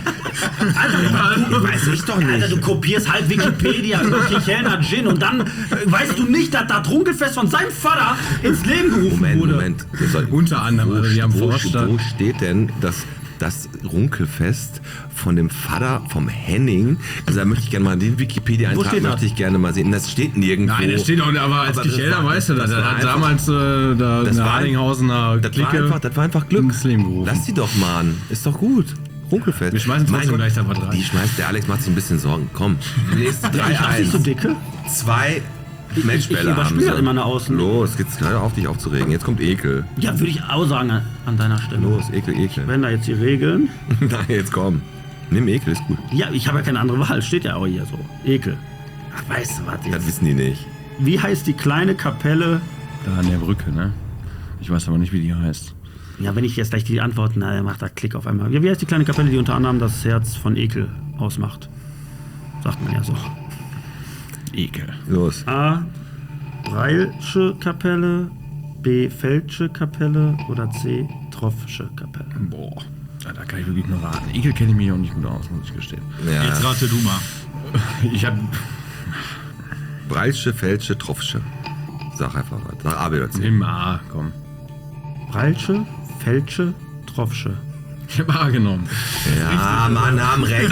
Alter, weiß ich doch nicht. Alter, du kopierst halt Wikipedia über Kichelner Gin und dann weißt du nicht, dass das Trunkelfest von seinem Vater ins Leben gerufen wurde. Moment. Ihr sollt- Unter anderem, also die haben wo Vorstand. steht denn das Runkelfest von dem Vater vom Henning? Also da möchte ich gerne mal den Wikipedia-Eintrag steht möchte das? ich gerne mal sehen. Das steht nirgendwo. Nein, das steht auch, aber als Aber das Kichelner war- weißt du das. das Er war hat einfach- damals da das eine war- Hardinghausener das Clique war einfach Glück. ins Leben gerufen. Lass die doch mal an. Ist doch gut. Runkelfest. Wir schmeißen trotzdem Mein Gott, gleich da was rein. Die schmeißt, der Alex macht sich ein bisschen Sorgen. Komm. Nächste Ich hab nicht so 3-1. dicke. 2 Matchbälle ich haben überspiele sie. immer eine Außen. Los, geht's gerade auf, dich aufzuregen. Jetzt kommt Ekel. Ja, würde ich auch sagen an deiner Stelle. Los, Ekel. Wenn da jetzt die Regeln. Nein, jetzt komm. Nimm Ekel, ist gut. Ja, ich habe ja keine andere Wahl. Steht ja auch hier so. Ekel. Ach, weißt du was Das jetzt? wissen die nicht. Wie heißt die kleine Kapelle? Da an der Brücke, ne? Ich weiß aber nicht, wie die heißt. Ja, wenn ich jetzt gleich die Antwort, na, dann macht da Klick auf einmal. Ja, wie heißt die kleine Kapelle, die unter anderem das Herz von Ekel ausmacht? Sagt man ja so. mit Ekel. Los. A. Breilsche Kapelle, B. Veldsche Kapelle oder C. Troffsche Kapelle. Boah, da kann ich wirklich nur raten. Ekel kenne ich mich auch nicht gut aus, muss ich gestehen. Ja. Jetzt rate du mal. Ich habe Breilsche, Feldsche, Troffsche. Sag einfach was. Nach A, B oder C. Nimm A, komm. Breilsche, Veldsche, Troffsche. Ich habe A genommen. Ja, Mann, haben recht.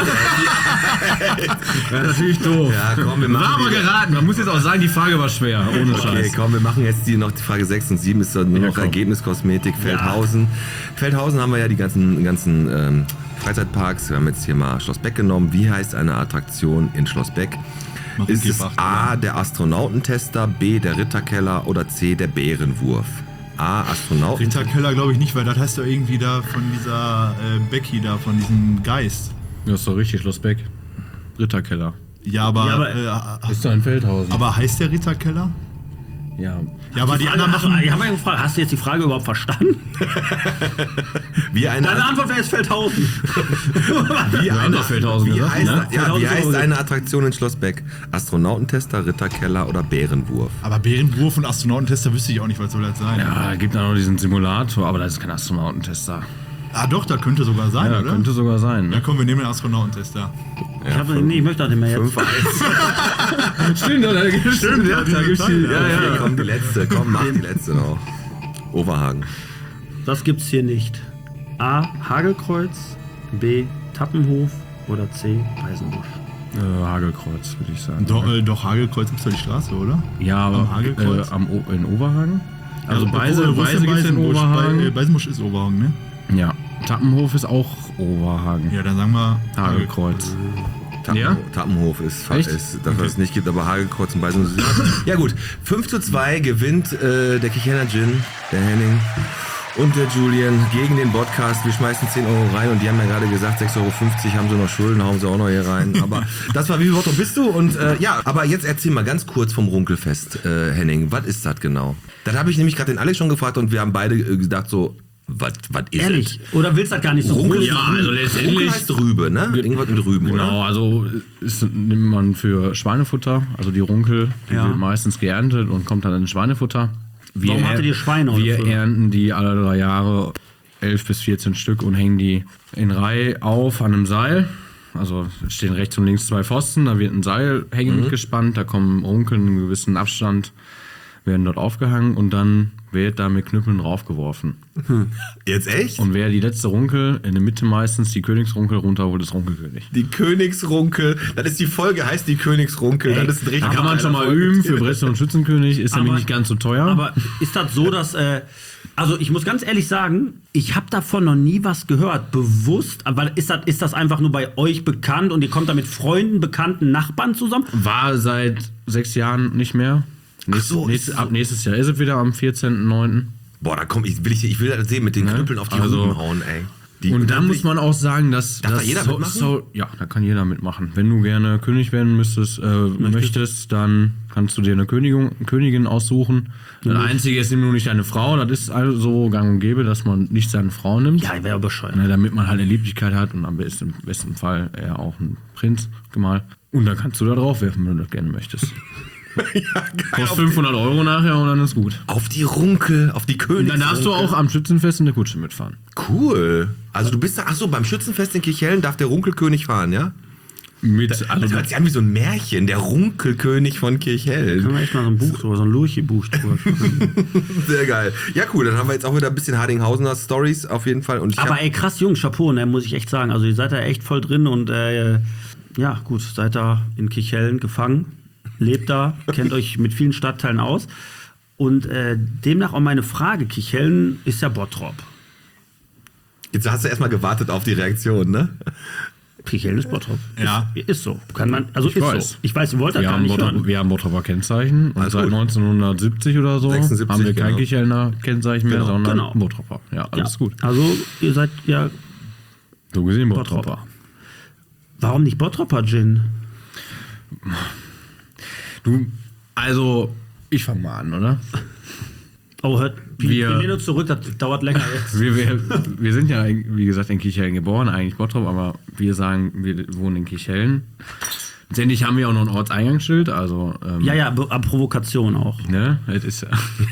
Ja, natürlich doof. Ja, komm, wir machen War aber die- geraten. Man muss jetzt auch sagen, die Frage war schwer. Ohne Okay, Scheiß. komm, wir machen jetzt noch die Frage 6 und 7 ist dann nur noch komm. Ergebniskosmetik. Feldhausen. Feldhausen haben wir ja die ganzen Freizeitparks. Wir haben jetzt hier mal Schloss Beck genommen. Wie heißt eine Attraktion in Schloss Beck? Mach Ist es Gebracht, A, der Astronautentester, B, der Ritterkeller oder C, der Bärenwurf? A, Astronautentester. Ritterkeller glaube ich nicht, weil das heißt doch irgendwie da von dieser Becky da, von diesem Geist. Das ist doch richtig, Schloss Beck. Ritterkeller. Ja, aber, Ist doch in Feldhausen. aber heißt der Ritterkeller? Ja. Ja, aber die anderen machen... Ich habe gefragt, hast du jetzt die Frage überhaupt verstanden? Wie Deine eine, Antwort wäre jetzt Feldhausen. wie haben doch Feldhausen wie gesagt, heißt, ne? ja, Feldhausen wie ist heißt aber eine Attraktion in Schloss Beck? Astronautentester, Ritterkeller oder Bärenwurf? Aber Bärenwurf und Astronautentester wüsste ich auch nicht, was soll das sein. Ja, gibt da noch diesen Simulator, aber das ist kein Astronautentester. Ah doch, da könnte sogar sein, Ja, oder? könnte sogar sein. Ja Ne? komm, wir nehmen den Astronautentester. Ich möchte auch nicht mehr jetzt. 5-1. Stimmt, stimmt, ja, da gibt's die, Okay, komm, die letzte. Komm, mach die letzte noch. Overhagen. Das gibt's hier nicht. A. Hagelkreuz, B. Tappenhof oder C. Eisenbusch. Hagelkreuz, würde ich sagen. Doch, Hagelkreuz ist doch die Straße, oder? Ja, aber Am Hagelkreuz? in Oberhagen? Also wo Beise ist denn gibt's in Beisenbusch? Oberhagen. Beisenbusch ist Oberhagen, ne? Ja, Tappenhof ist auch Oberhagen. Ja, dann sagen wir Hagelkreuz. Ja? Tappenhof ist Echt? das, was es nicht gibt, aber Hagelkreuz und Beisenbusch. Ja gut, 5:2 gewinnt der Kichener Gin, der Henning und der Julian gegen den Podcast. Wir schmeißen 10 Euro rein und die haben ja gerade gesagt, 6,50 Euro haben sie noch Schulden, hauen sie auch noch hier rein. Aber das war, wie viel Wort bist du? Und ja, aber jetzt erzähl mal ganz kurz vom Runkelfest, Henning. Was ist das genau? Das habe ich nämlich gerade den Alex schon gefragt und wir haben beide gedacht so, was ist Ehrlich? Oder willst du das gar nicht so Runkel? Ja, also Runkel letztendlich. heißt Rübe, ne? Irgendwas mit Rüben, Genau, oder? also nimmt man für Schweinefutter, also die Runkel, die Ja. wird meistens geerntet und kommt dann in Schweinefutter. Warum hattet ihr Schweine oder Wir so? ernten die alle 3 Jahre 11 bis 14 Stück und hängen die in Reihe auf an einem Seil. Also stehen rechts und links 2 Pfosten, da wird ein Seil hängend gespannt, da kommen Runkel in einem gewissen Abstand, werden dort aufgehangen und dann wird da mit Knüppeln draufgeworfen. Jetzt echt? Und wer die letzte Runkel, in der Mitte meistens die Königsrunkel runterholt, ist Runkelkönig. Die Königsrunkel, das ist die Folge, heißt die Königsrunkel. Das ist ein richtig Da kann man schon mal Folge. üben für Bresse und Schützenkönig, ist nämlich Aber- nicht ganz so teuer. Aber ist das so, dass. Also, ich muss ganz ehrlich sagen, ich habe davon noch nie was gehört. Bewusst. Aber ist das einfach nur bei euch bekannt und ihr kommt da mit Freunden, Bekannten, Nachbarn zusammen? war seit 6 Jahren nicht mehr. Ab nächstes Jahr ist es wieder am 14.09. Boah, da komm, ich will das sehen, mit den Knüppeln auf die Also- Rüben hauen, ey. Und dann muss man auch sagen, dass Darf da das jeder mitmachen? ja, da kann jeder mitmachen. Wenn du gerne König werden möchtest, dann kannst du dir eine Königin aussuchen. Das Einzige ist, nimm nur nicht deine Frau. Das ist also so gang und gäbe, dass man nicht seine Frau nimmt. Ja, wäre bescheuert. Ne, damit man halt eine Lieblichkeit hat und am besten Fall eher auch einen Prinz, Gemahl. Und dann kannst du da drauf werfen, wenn du das gerne möchtest. Kostet 500 Euro nachher und dann ist gut. auf die Runkel, auf die Und Königsrunkel. dann darfst du auch am Schützenfest in der Kutsche mitfahren. Cool. Also du bist da, achso, beim Schützenfest in Kirchhellen darf der Runkelkönig fahren, ja? Das hört sich an wie so ein Märchen, der Runkelkönig von Kirchhellen. Können wir echt mal so ein Buch drüber, so ein Lurchi-Buch drüber schreiben. Sehr geil. Ja, cool, dann haben wir jetzt auch wieder ein bisschen Hardinghausener Stories auf jeden Fall. Und ich Aber hab- ey, krass, Jungs, Chapeau, ne, muss ich echt sagen. Also ihr seid da echt voll drin und ja, gut, seid da in Kirchhellen gefangen, lebt da, kennt euch mit vielen Stadtteilen aus. Und demnach auch meine Frage, Kirchhellen ist ja Bottrop. Jetzt hast du erstmal gewartet auf die Reaktion, ne? Kirchhellen ist Bottrop. Ja. Ist so. Kann man, also Ich ist weiß. so. Ich weiß, ihr wollt das Wir gar haben, nicht hören. wir haben Bottroper Kennzeichen und Alles seit gut. 1970 oder so 76, haben wir kein genau. Kirchhellner Kennzeichen mehr, sondern genau. Bottroper. Ja, alles Ja. gut. Also ihr seid ja, So gesehen Bottroper. Bottroper. warum nicht Bottroper Gin? Du, also, ich fange mal an, oder? Oh, hört, Wir- wir lehnen uns zurück, das dauert länger jetzt. Wir sind ja, wie gesagt, in Kirchhellen geboren, eigentlich Bottrop, aber wir sagen, wir wohnen in Kirchhellen. Letztendlich haben wir auch noch ein Ortseingangsschild, also Ja, Provokation auch. ne, das ist ja.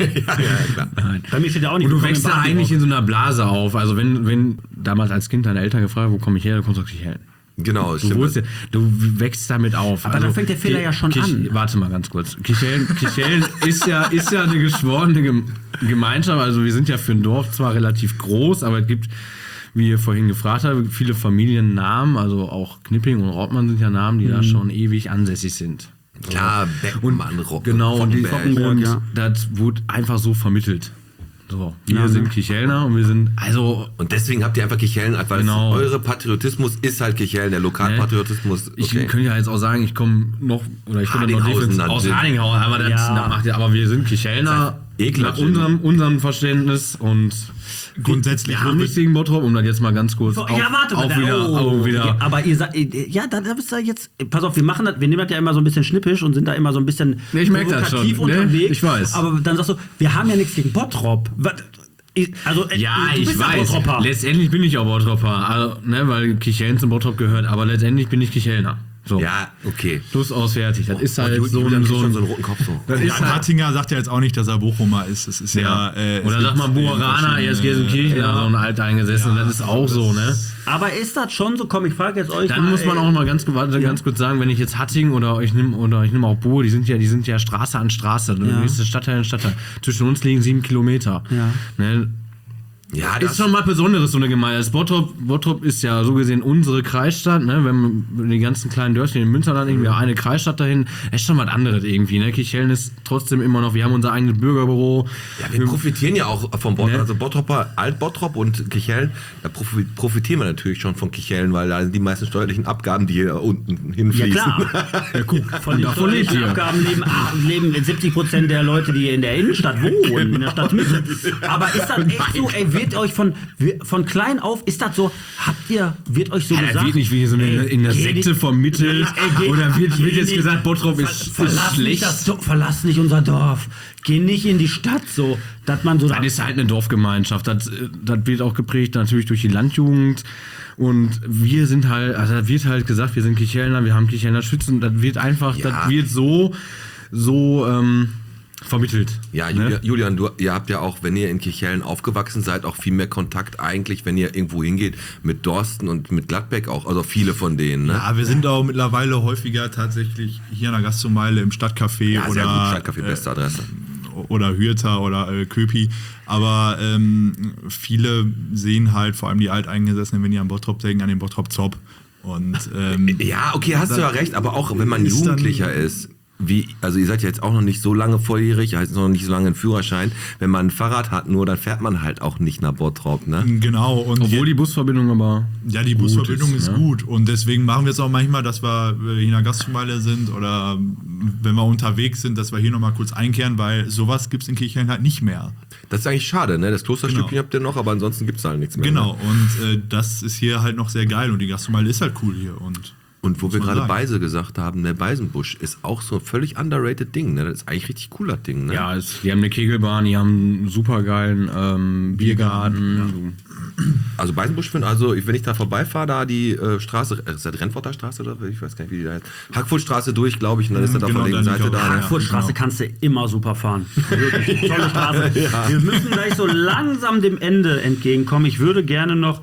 klar. Nein. Bei mir steht ja auch nicht. Und du willkommen wächst im da Barbie eigentlich Rock. in so einer Blase auf. Also wenn damals als Kind deine Eltern gefragt, wo komme ich her, dann kommst du Kichellen. Genau, Du, du wächst damit auf. Aber da fängt der Fehler ja schon an. Warte mal ganz kurz. Kichellen ist ja eine geschworene Gemeinschaft. Also wir sind ja für ein Dorf zwar relativ groß, aber es gibt, wie ihr vorhin gefragt habt, viele Familiennamen. Also auch Knipping und Rottmann sind ja Namen, die da schon ewig ansässig sind. Klar, Beckmann, Genau, und Rottenberg. ja. das wurde einfach so vermittelt. So, wir sind Kichelner und wir sind, also Und deswegen habt ihr einfach Kichellen, weil Genau. eure Patriotismus ist halt Kichellen, der Lokalpatriotismus. ich könnte ja jetzt auch sagen, ich komme noch Radinghausen aus dann. Radinghausen, aber das macht ja, aber wir sind Kichelner ekelhaft. nach unserem Verständnis und Grundsätzlich wir haben nichts gegen Bottrop, um das jetzt mal ganz kurz Ja, warte mal. auch wieder. Ja, aber ihr sagt, ja, da bist du jetzt. Pass auf, wir nehmen das ja immer so ein bisschen schnippisch und sind da immer so ein bisschen Nee, ich merk das provokativ schon, ne? unterwegs. Ich weiß. Aber dann sagst du, wir haben ja nichts gegen Bottrop. Also, Ja, du bist ich weiß. Bottropper. Letztendlich bin ich auch Bottropper, also, ne, weil Kichellen zum Bottrop gehört, aber letztendlich bin ich Kichelner. So. Ja, okay. Plus aus fertig. Das ist halt so Julian ein kriegt schon so einen roten Kopf so. Das Ja, ist halt, Hartinger sagt ja jetzt auch nicht, dass er Bochumer ist. Das ist ja. Oder sag mal Bueraner, er ist Gelsenkirchen, so ein Alteingesessen, das ist auch so, ne? Aber ist das schon so? Komm, ich frage jetzt euch. Dann mal, muss man auch mal ganz kurz sagen, wenn ich jetzt Hattingen oder ich nehme auch Buhr, die sind ja Straße an Straße, Ja. nächste Stadtteil an Stadtteil. Zwischen uns liegen 7 Kilometer. Ja. Ne? Ja, Ist schon mal Besonderes, so eine Gemeinde. Bottrop ist ja so gesehen unsere Kreisstadt, ne? Wenn die ganzen kleinen Dörfchen in Münsterland irgendwie eine Kreisstadt dahin, ist schon was anderes irgendwie, ne? Kichellen ist trotzdem immer noch, wir haben unser eigenes Bürgerbüro. Ja, wir profitieren ja auch vom Bottrop, Ne? also Bottropper, Alt-Bottrop und Kichellen, da profitieren wir natürlich schon von Kichellen, weil da sind die meisten steuerlichen Abgaben, die hier unten Ja, hinfließen. klar. Von den davon lebt steuerlichen ihr. Abgaben leben 70% der Leute, die in der Innenstadt wohnen, in der Stadtmitte. Aber ist das echt so, ey, wird euch von klein auf, ist das so, wird euch so Ja, gesagt? das wird nicht wie so in der geh Sekte nicht- vermittelt geh- oder wird geh jetzt nicht- gesagt, Bottrop ist schlecht. Verlass nicht unser Dorf. Geh nicht in die Stadt so, dass man so Das ist halt eine Dorfgemeinschaft. Das wird auch geprägt natürlich durch die Landjugend. Und wir sind halt, also da wird halt gesagt, wir sind Kichelner, wir haben Kichelner Schützen. Das wird einfach, Ja. das wird so vermittelt. Ja, ne? Julian, ihr habt ja auch, wenn ihr in Kichellen aufgewachsen seid, auch viel mehr Kontakt eigentlich, wenn ihr irgendwo hingeht, mit Dorsten und mit Gladbeck auch, also viele von denen, ne? Ja, wir sind auch mittlerweile häufiger tatsächlich hier in der Gastgemeinde im Stadtcafé Ja, sehr gut, oder Stadtcafé, beste Adresse. oder Hürter oder Köpi. Aber viele sehen halt, vor allem die Alteingesessenen, wenn die an Bottrop denken, an den Bottrop Zopp. Und Ja, okay, hast du ja recht, aber auch wenn man ist dann- Jugendlicher ist, also ihr seid ja jetzt auch noch nicht so lange volljährig, ihr habt noch nicht so lange einen Führerschein, wenn man ein Fahrrad hat, nur dann fährt man halt auch nicht nach Bottrop, ne? genau. Und Obwohl die Busverbindung aber. ja, die Busverbindung ist ne? gut. Und deswegen machen wir es auch manchmal, dass wir hier in der Gastgemeinde sind oder wenn wir unterwegs sind, dass wir hier nochmal kurz einkehren, weil sowas gibt es in Kirchheim halt nicht mehr. Das ist eigentlich schade, ne? Das Klosterstückchen Genau. habt ihr noch, aber ansonsten gibt's halt nichts mehr. Genau. Ne? Und das ist hier halt noch sehr geil und die Gastgemeinde ist halt cool hier. Und wo wir man gerade sagen. Beise gesagt haben, der Beisenbusch ist auch so ein völlig underrated Ding, ne? Das ist eigentlich richtig cooler Ding, ne? Ja, die haben eine Kegelbahn, die haben einen supergeilen Biergarten. Also Beisenbusch, also wenn ich da vorbeifahre, da die Straße, ist das Rennforter Straße oder ich weiß gar nicht, wie die da heißt. Hackfurtstraße durch, glaube ich, und dann ist das auf Genau, der linken dann Seite liegt auch- da. Ne? Frankfurtstraße kannst du immer super fahren. Wirklich, tolle Straße. Wir müssen gleich so langsam dem Ende entgegenkommen. Ich würde gerne noch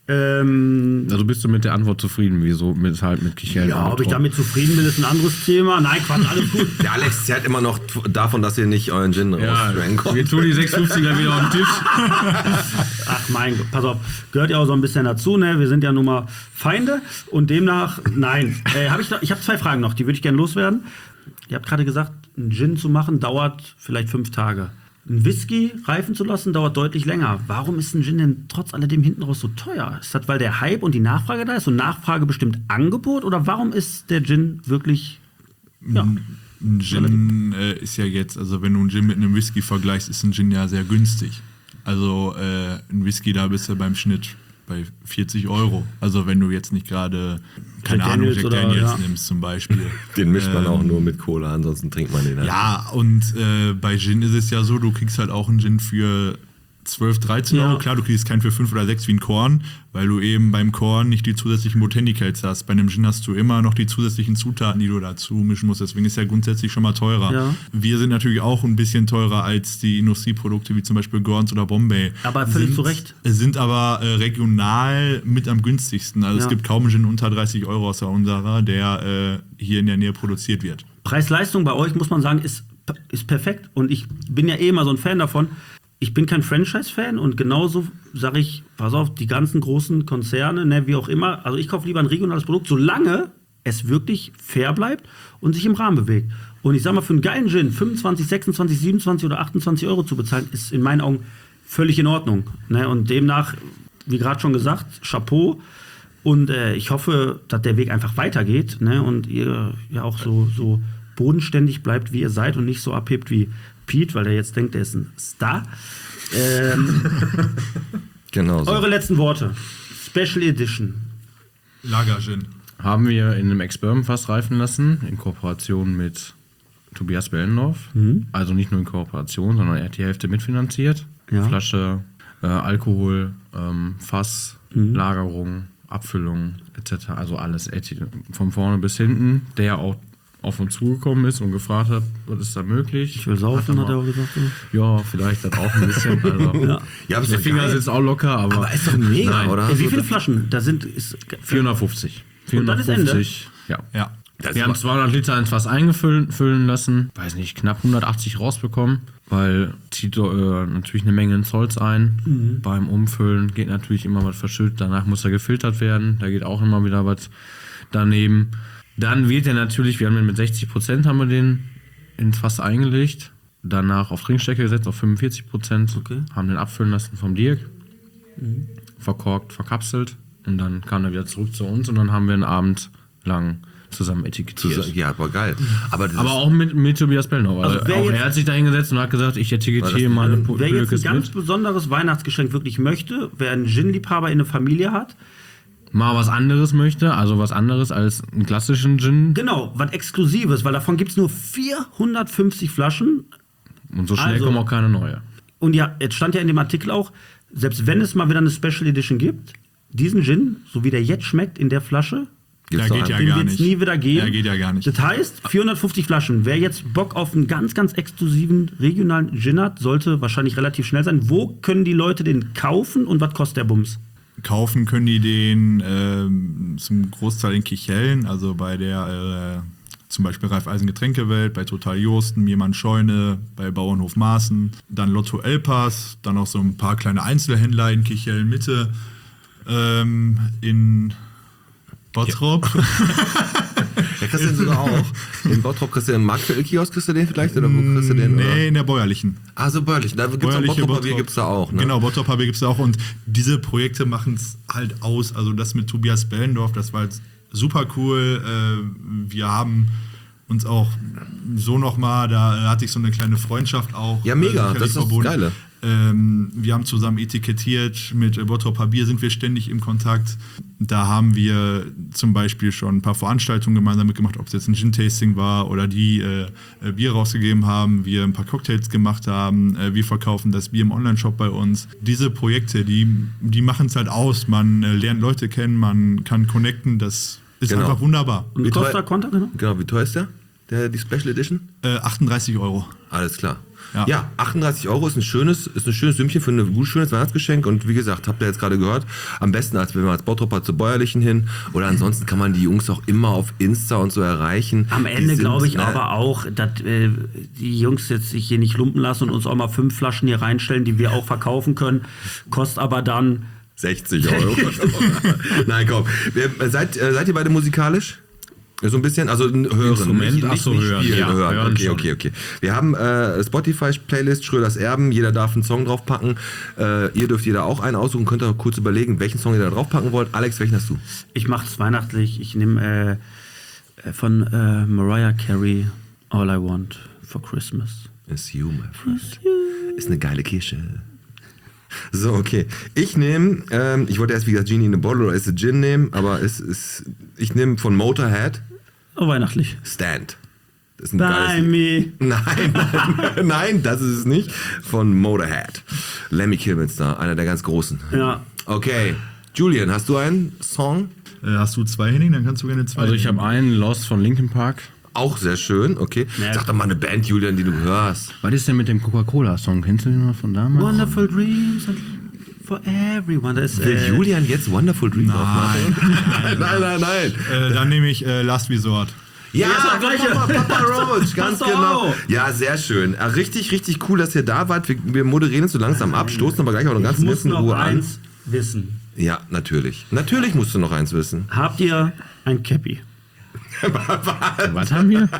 Also bist du mit der Antwort zufrieden, wieso mit Kichellen? ja, ob ich damit zufrieden bin, ist ein anderes Thema. Nein, Quatsch, alles gut. Der Alex zerrt immer noch davon, dass ihr nicht euren Gin rausschwenken wir kommt. tun die 650er wieder auf den Tisch. Ach mein Gott, pass auf, gehört ja auch so ein bisschen dazu, ne? Wir sind ja nun mal Feinde und demnach, nein. Ich habe 2 Fragen noch, die würde ich gerne loswerden. Ihr habt gerade gesagt, einen Gin zu machen dauert vielleicht 5 Tage. Ein Whisky reifen zu lassen dauert deutlich länger. Warum ist ein Gin denn trotz alledem hinten raus so teuer? Ist das, weil der Hype und die Nachfrage da ist und Nachfrage bestimmt Angebot? Oder warum ist der Gin wirklich, ja, Ein Gin ist ja jetzt, also wenn du einen Gin mit einem Whisky vergleichst, ist ein Gin ja sehr günstig. Also ein Whisky, da bist du beim Schnitt bei 40 €. Also wenn du jetzt nicht gerade, keine Jack Ahnung, Daniels Jack oder- Daniels ja. nimmst zum Beispiel. Den mischt man auch nur mit Cola, ansonsten trinkt man den halt. Ja, und bei Gin ist es ja so, du kriegst halt auch einen Gin für 12, 13 Ja. Euro. Klar, du kriegst keinen für 5 oder 6 wie ein Korn, weil du eben beim Korn nicht die zusätzlichen Botanicals hast. Bei einem Gin hast du immer noch die zusätzlichen Zutaten, die du dazu mischen musst. Deswegen ist ja grundsätzlich schon mal teurer. Ja. Wir sind natürlich auch ein bisschen teurer als die Industrieprodukte wie zum Beispiel Gordons oder Bombay. Aber völlig zu Recht. Sind aber regional mit am günstigsten. Also Ja. es gibt kaum einen Gin unter 30 Euro außer unserer, der hier in der Nähe produziert wird. Preis-Leistung bei euch, muss man sagen, ist perfekt. Und ich bin ja immer so ein Fan davon. Ich bin kein Franchise-Fan und genauso sage ich, pass auf, die ganzen großen Konzerne, ne, wie auch immer, also ich kaufe lieber ein regionales Produkt, solange es wirklich fair bleibt und sich im Rahmen bewegt. Und ich sag mal, für einen geilen Gin 25, 26, 27 oder 28 Euro zu bezahlen, ist in meinen Augen völlig in Ordnung. Ne? Und demnach, wie gerade schon gesagt, Chapeau. Und ich hoffe, dass der Weg einfach weitergeht, ne? Und ihr ja auch so bodenständig bleibt, wie ihr seid und nicht so abhebt wie Pete, weil der jetzt denkt, er ist ein Star. Genau so. Eure letzten Worte. Special Edition. Lager-Gin. Haben wir in einem Ex-Bourbon-Fass reifen lassen, in Kooperation mit Tobias Behlendorf. Also nicht nur in Kooperation, sondern er hat die Hälfte mitfinanziert. Ja. Flasche, Alkohol, Fass, Lagerung, Abfüllung etc. Also alles von vorne bis hinten, der auch auf uns zugekommen ist und gefragt hat, was ist da möglich? Ich will saufen, hat er auch gesagt. Ja, vielleicht das auch ein bisschen. Also, Ja, aber ist der doch Finger geil. sitzt auch locker, aber ist doch mega, Nein. oder? Ja, wie viele Flaschen da sind? 450. Und dann ist Ende? Ja. Ja. Wir haben 200 Liter ins Fass eingefüllen lassen, weiß nicht, knapp 180 rausbekommen, weil zieht natürlich eine Menge ins Holz ein. Beim Umfüllen geht natürlich immer was verschüttet, danach muss er gefiltert werden, da geht auch immer wieder was daneben. Dann wird er natürlich, wir haben den mit 60% haben wir den ins Fass eingelegt, danach auf Trinkstärke gesetzt, auf 45%, Okay. haben den abfüllen lassen vom Dirk, verkorkt, verkapselt und dann kam er wieder zurück zu uns und dann haben wir einen Abend lang zusammen etikettiert. Ja, war geil. Aber, das Aber auch mit Tobias Bellner. Also wer auch jetzt- er hat sich da hingesetzt und hat gesagt, ich etikettiere meine Wer jetzt ein Pulkes ganz mit. besonderes Weihnachtsgeschenk wirklich möchte, wer einen Gin-Liebhaber in der Familie hat, Mal was anderes möchte, also was anderes als einen klassischen Gin. genau, was Exklusives, weil davon gibt es nur 450 Flaschen. Und so schnell Also- kommen auch keine neue. Und ja, jetzt stand ja in dem Artikel auch, selbst wenn es mal wieder eine Special Edition gibt, diesen Gin, so wie der jetzt schmeckt in der Flasche, gibt's Ja, doch geht einen. ja den gar wird es nicht. nie wieder geben. Ja, geht ja gar nicht. Das heißt, 450 Flaschen. Wer jetzt Bock auf einen ganz, ganz exklusiven regionalen Gin hat, sollte wahrscheinlich relativ schnell sein. Wo können die Leute den kaufen und was kostet der Bums? Kaufen können die den zum Großteil in Kichellen, also bei der zum Beispiel Raiffeisen Getränkewelt, bei Total Josten, Miermann Scheune, bei Bauernhof Maaßen, dann Lotto Elpas, dann auch so ein paar kleine Einzelhändler in Kichellen Mitte, in Bottrop. Ja, kriegst du den sogar auch. In Bottrop kriegst du den Marktfeld-Kiosk, kriegst du den vielleicht? Oder wo kriegst du den? Nee, in der Bäuerlichen. Ah, so bäuerlich. Da gibt's auch Bäuerliche Bottrop-Papier gibt's da auch, ne? Genau, Bottrop-Papier gibt es da auch. Und diese Projekte machen es halt aus. Also das mit Tobias Bellendorf, das war jetzt super cool. Wir haben uns auch so nochmal, da hatte ich so eine kleine Freundschaft auch. Ja, mega. sicherlich Das ist das Geile. Wir haben zusammen etikettiert, mit Bottrop Papier sind wir ständig im Kontakt. Da haben wir zum Beispiel schon ein paar Veranstaltungen gemeinsam mitgemacht, ob es jetzt ein Gin-Tasting war oder die Bier rausgegeben haben, wir ein paar Cocktails gemacht haben, wir verkaufen das Bier im Onlineshop bei uns. Diese Projekte, die machen es halt aus. Man lernt Leute kennen, man kann connecten, das ist Genau. einfach wunderbar. Und Wie teuer- Costa Conta, genau? Genau, wie teuer ist der? Die Special Edition? 38 Euro. Alles klar. Ja. Ja, 38 Euro ist ein schönes Sümmchen für ein gut schönes Weihnachtsgeschenk. Und wie gesagt, habt ihr jetzt gerade gehört, am besten als wenn man als Bottropper zu Bäuerlichen hin. Oder ansonsten kann man die Jungs auch immer auf Insta und so erreichen. Am Die Ende sind, glaube ich ne, aber auch, dass die Jungs jetzt sich hier nicht lumpen lassen und uns auch mal 5 Flaschen hier reinstellen, die wir auch verkaufen können. Kostet aber dann 60 Euro. Nein, komm. Seid ihr beide musikalisch? So ein bisschen, also hören. Instrument? Ach so, hören. Spielen, Ja, hören. hören Okay. schon. Wir haben Spotify-Playlist Schröders Erben. Jeder darf einen Song draufpacken. Ihr dürft jeder auch einen aussuchen. Könnt ihr kurz überlegen, welchen Song ihr da draufpacken wollt. Alex, welchen hast du? ich mache es weihnachtlich. Ich nehme von Mariah Carey All I Want for Christmas. It's you, my friend. Ist eine geile Kirsche. So, okay. Ich nehme, ich wollte erst wie gesagt Genie in a Bottle oder Is a Gin nehmen, aber ich nehme von Motorhead Oh, weihnachtlich. Stand. Das ist ein By geiles me. Nein, das ist es nicht. Von Motorhead. Lemmy Kilmister, einer der ganz Großen. Ja. Okay, Julian, hast du einen Song? Hast du 2, Henning? Dann kannst du gerne 2. Also ich habe einen, Lost von Linkin Park. Auch sehr schön, okay. Ja. Sag doch mal eine Band, Julian, die du hörst. Was ist denn mit dem Coca-Cola-Song? Kennst du den noch von damals? Wonderful Dreams for everyone. Das ist, Will Julian jetzt Wonderful Dreams aufmachen? Nein. Dann nehme ich Last Resort. Ja, das Gleiche. Papa Roach, ganz Pass genau. auf. Ja, sehr schön. Richtig, richtig cool, dass ihr da wart. Wir moderieren jetzt so langsam ab, stoßen aber gleich auch noch ganz ich muss bisschen noch Ruhe an. eins wissen. Ja, natürlich. Natürlich musst du noch eins wissen. Habt ihr ein Cappy? Was haben wir?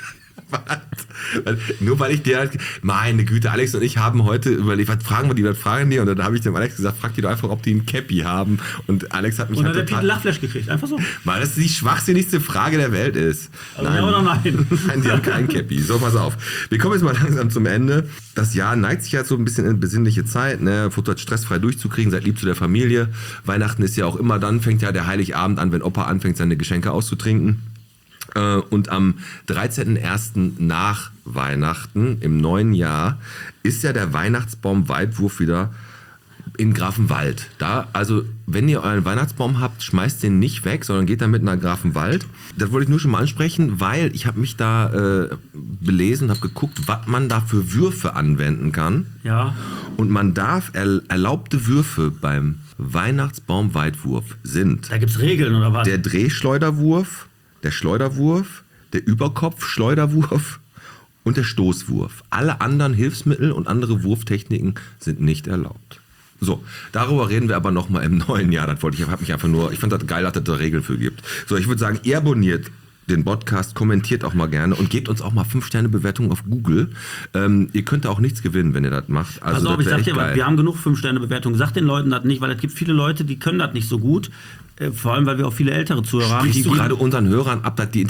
Nur weil ich dir halt, meine Güte, Alex und ich haben heute überlegt, was fragen die? Und dann habe ich dem Alex gesagt, frag die doch einfach, ob die ein Cappy haben. Und Alex hat mich Und halt dann hat der Pete Lachflash gekriegt, einfach so. weil das die schwachsinnigste Frage der Welt ist. Also ja oder nein? Nein, die haben keinen Cappy. So, pass auf. Wir kommen jetzt mal langsam zum Ende. Das Jahr neigt sich halt so ein bisschen in besinnliche Zeit, ne? Versucht stressfrei durchzukriegen, seid lieb zu der Familie. Weihnachten ist ja auch immer dann, fängt ja der Heiligabend an, wenn Opa anfängt, seine Geschenke auszutrinken. Und am 13.01. nach Weihnachten im neuen Jahr ist ja der Weihnachtsbaum-Weitwurf wieder in Grafenwald. Da, also, wenn ihr euren Weihnachtsbaum habt, schmeißt den nicht weg, sondern geht damit nach Grafenwald. Das wollte ich nur schon mal ansprechen, weil ich habe mich da belesen, habe geguckt, was man da für Würfe anwenden kann. Ja. Und man darf erlaubte Würfe beim Weihnachtsbaum-Weitwurf sind Da gibt's Regeln oder was? der Drehschleuderwurf, der Schleuderwurf, der Überkopfschleuderwurf und der Stoßwurf. Alle anderen Hilfsmittel und andere Wurftechniken sind nicht erlaubt. So, darüber reden wir aber nochmal im neuen Jahr. Das wollte ich, ich fand das geil, dass es da Regeln für gibt. So, ich würde sagen, ihr abonniert den Podcast, kommentiert auch mal gerne und gebt uns auch mal 5-Sterne-Bewertungen auf Google. Ihr könnt auch nichts gewinnen, wenn ihr das macht. Also, Pass auf, das ich wär sag echt dir was, geil. wir haben genug 5-Sterne-Bewertungen. Sag den Leuten das nicht, weil es gibt viele Leute, die können das nicht so gut. Vor allem, weil wir auch viele ältere Zuhörer haben. Sprichst du geben- gerade unseren Hörern ab, dass die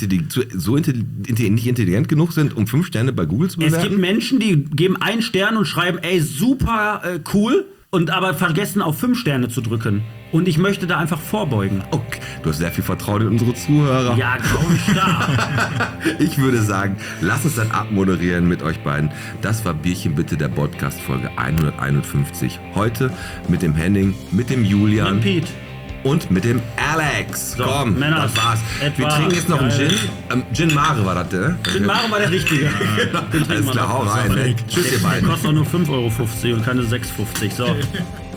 nicht intelligent genug sind, um 5 Sterne bei Google zu bewerten? Es gibt Menschen, die geben 1 Stern und schreiben, ey, super cool, und aber vergessen auf 5 Sterne zu drücken. Und ich möchte da einfach vorbeugen. Okay, du hast sehr viel Vertrauen in unsere Zuhörer. Ja, grauenstark. Ich würde sagen, lass uns dann abmoderieren mit euch beiden. Das war Bierchen bitte, der Podcast Folge 151. Heute mit dem Henning, mit dem Julian Und Pete. und mit dem Alex. So, Komm, Männer, das war's. Wir etwa trinken jetzt noch einen geil. Gin. Gin Mare war das, ne? Den Mare war der Richtige. Den Alles klar, hau rein. Ne? Tschüss, ihr beiden. Kostet auch nur 5,50 € und keine 6,50 €. So.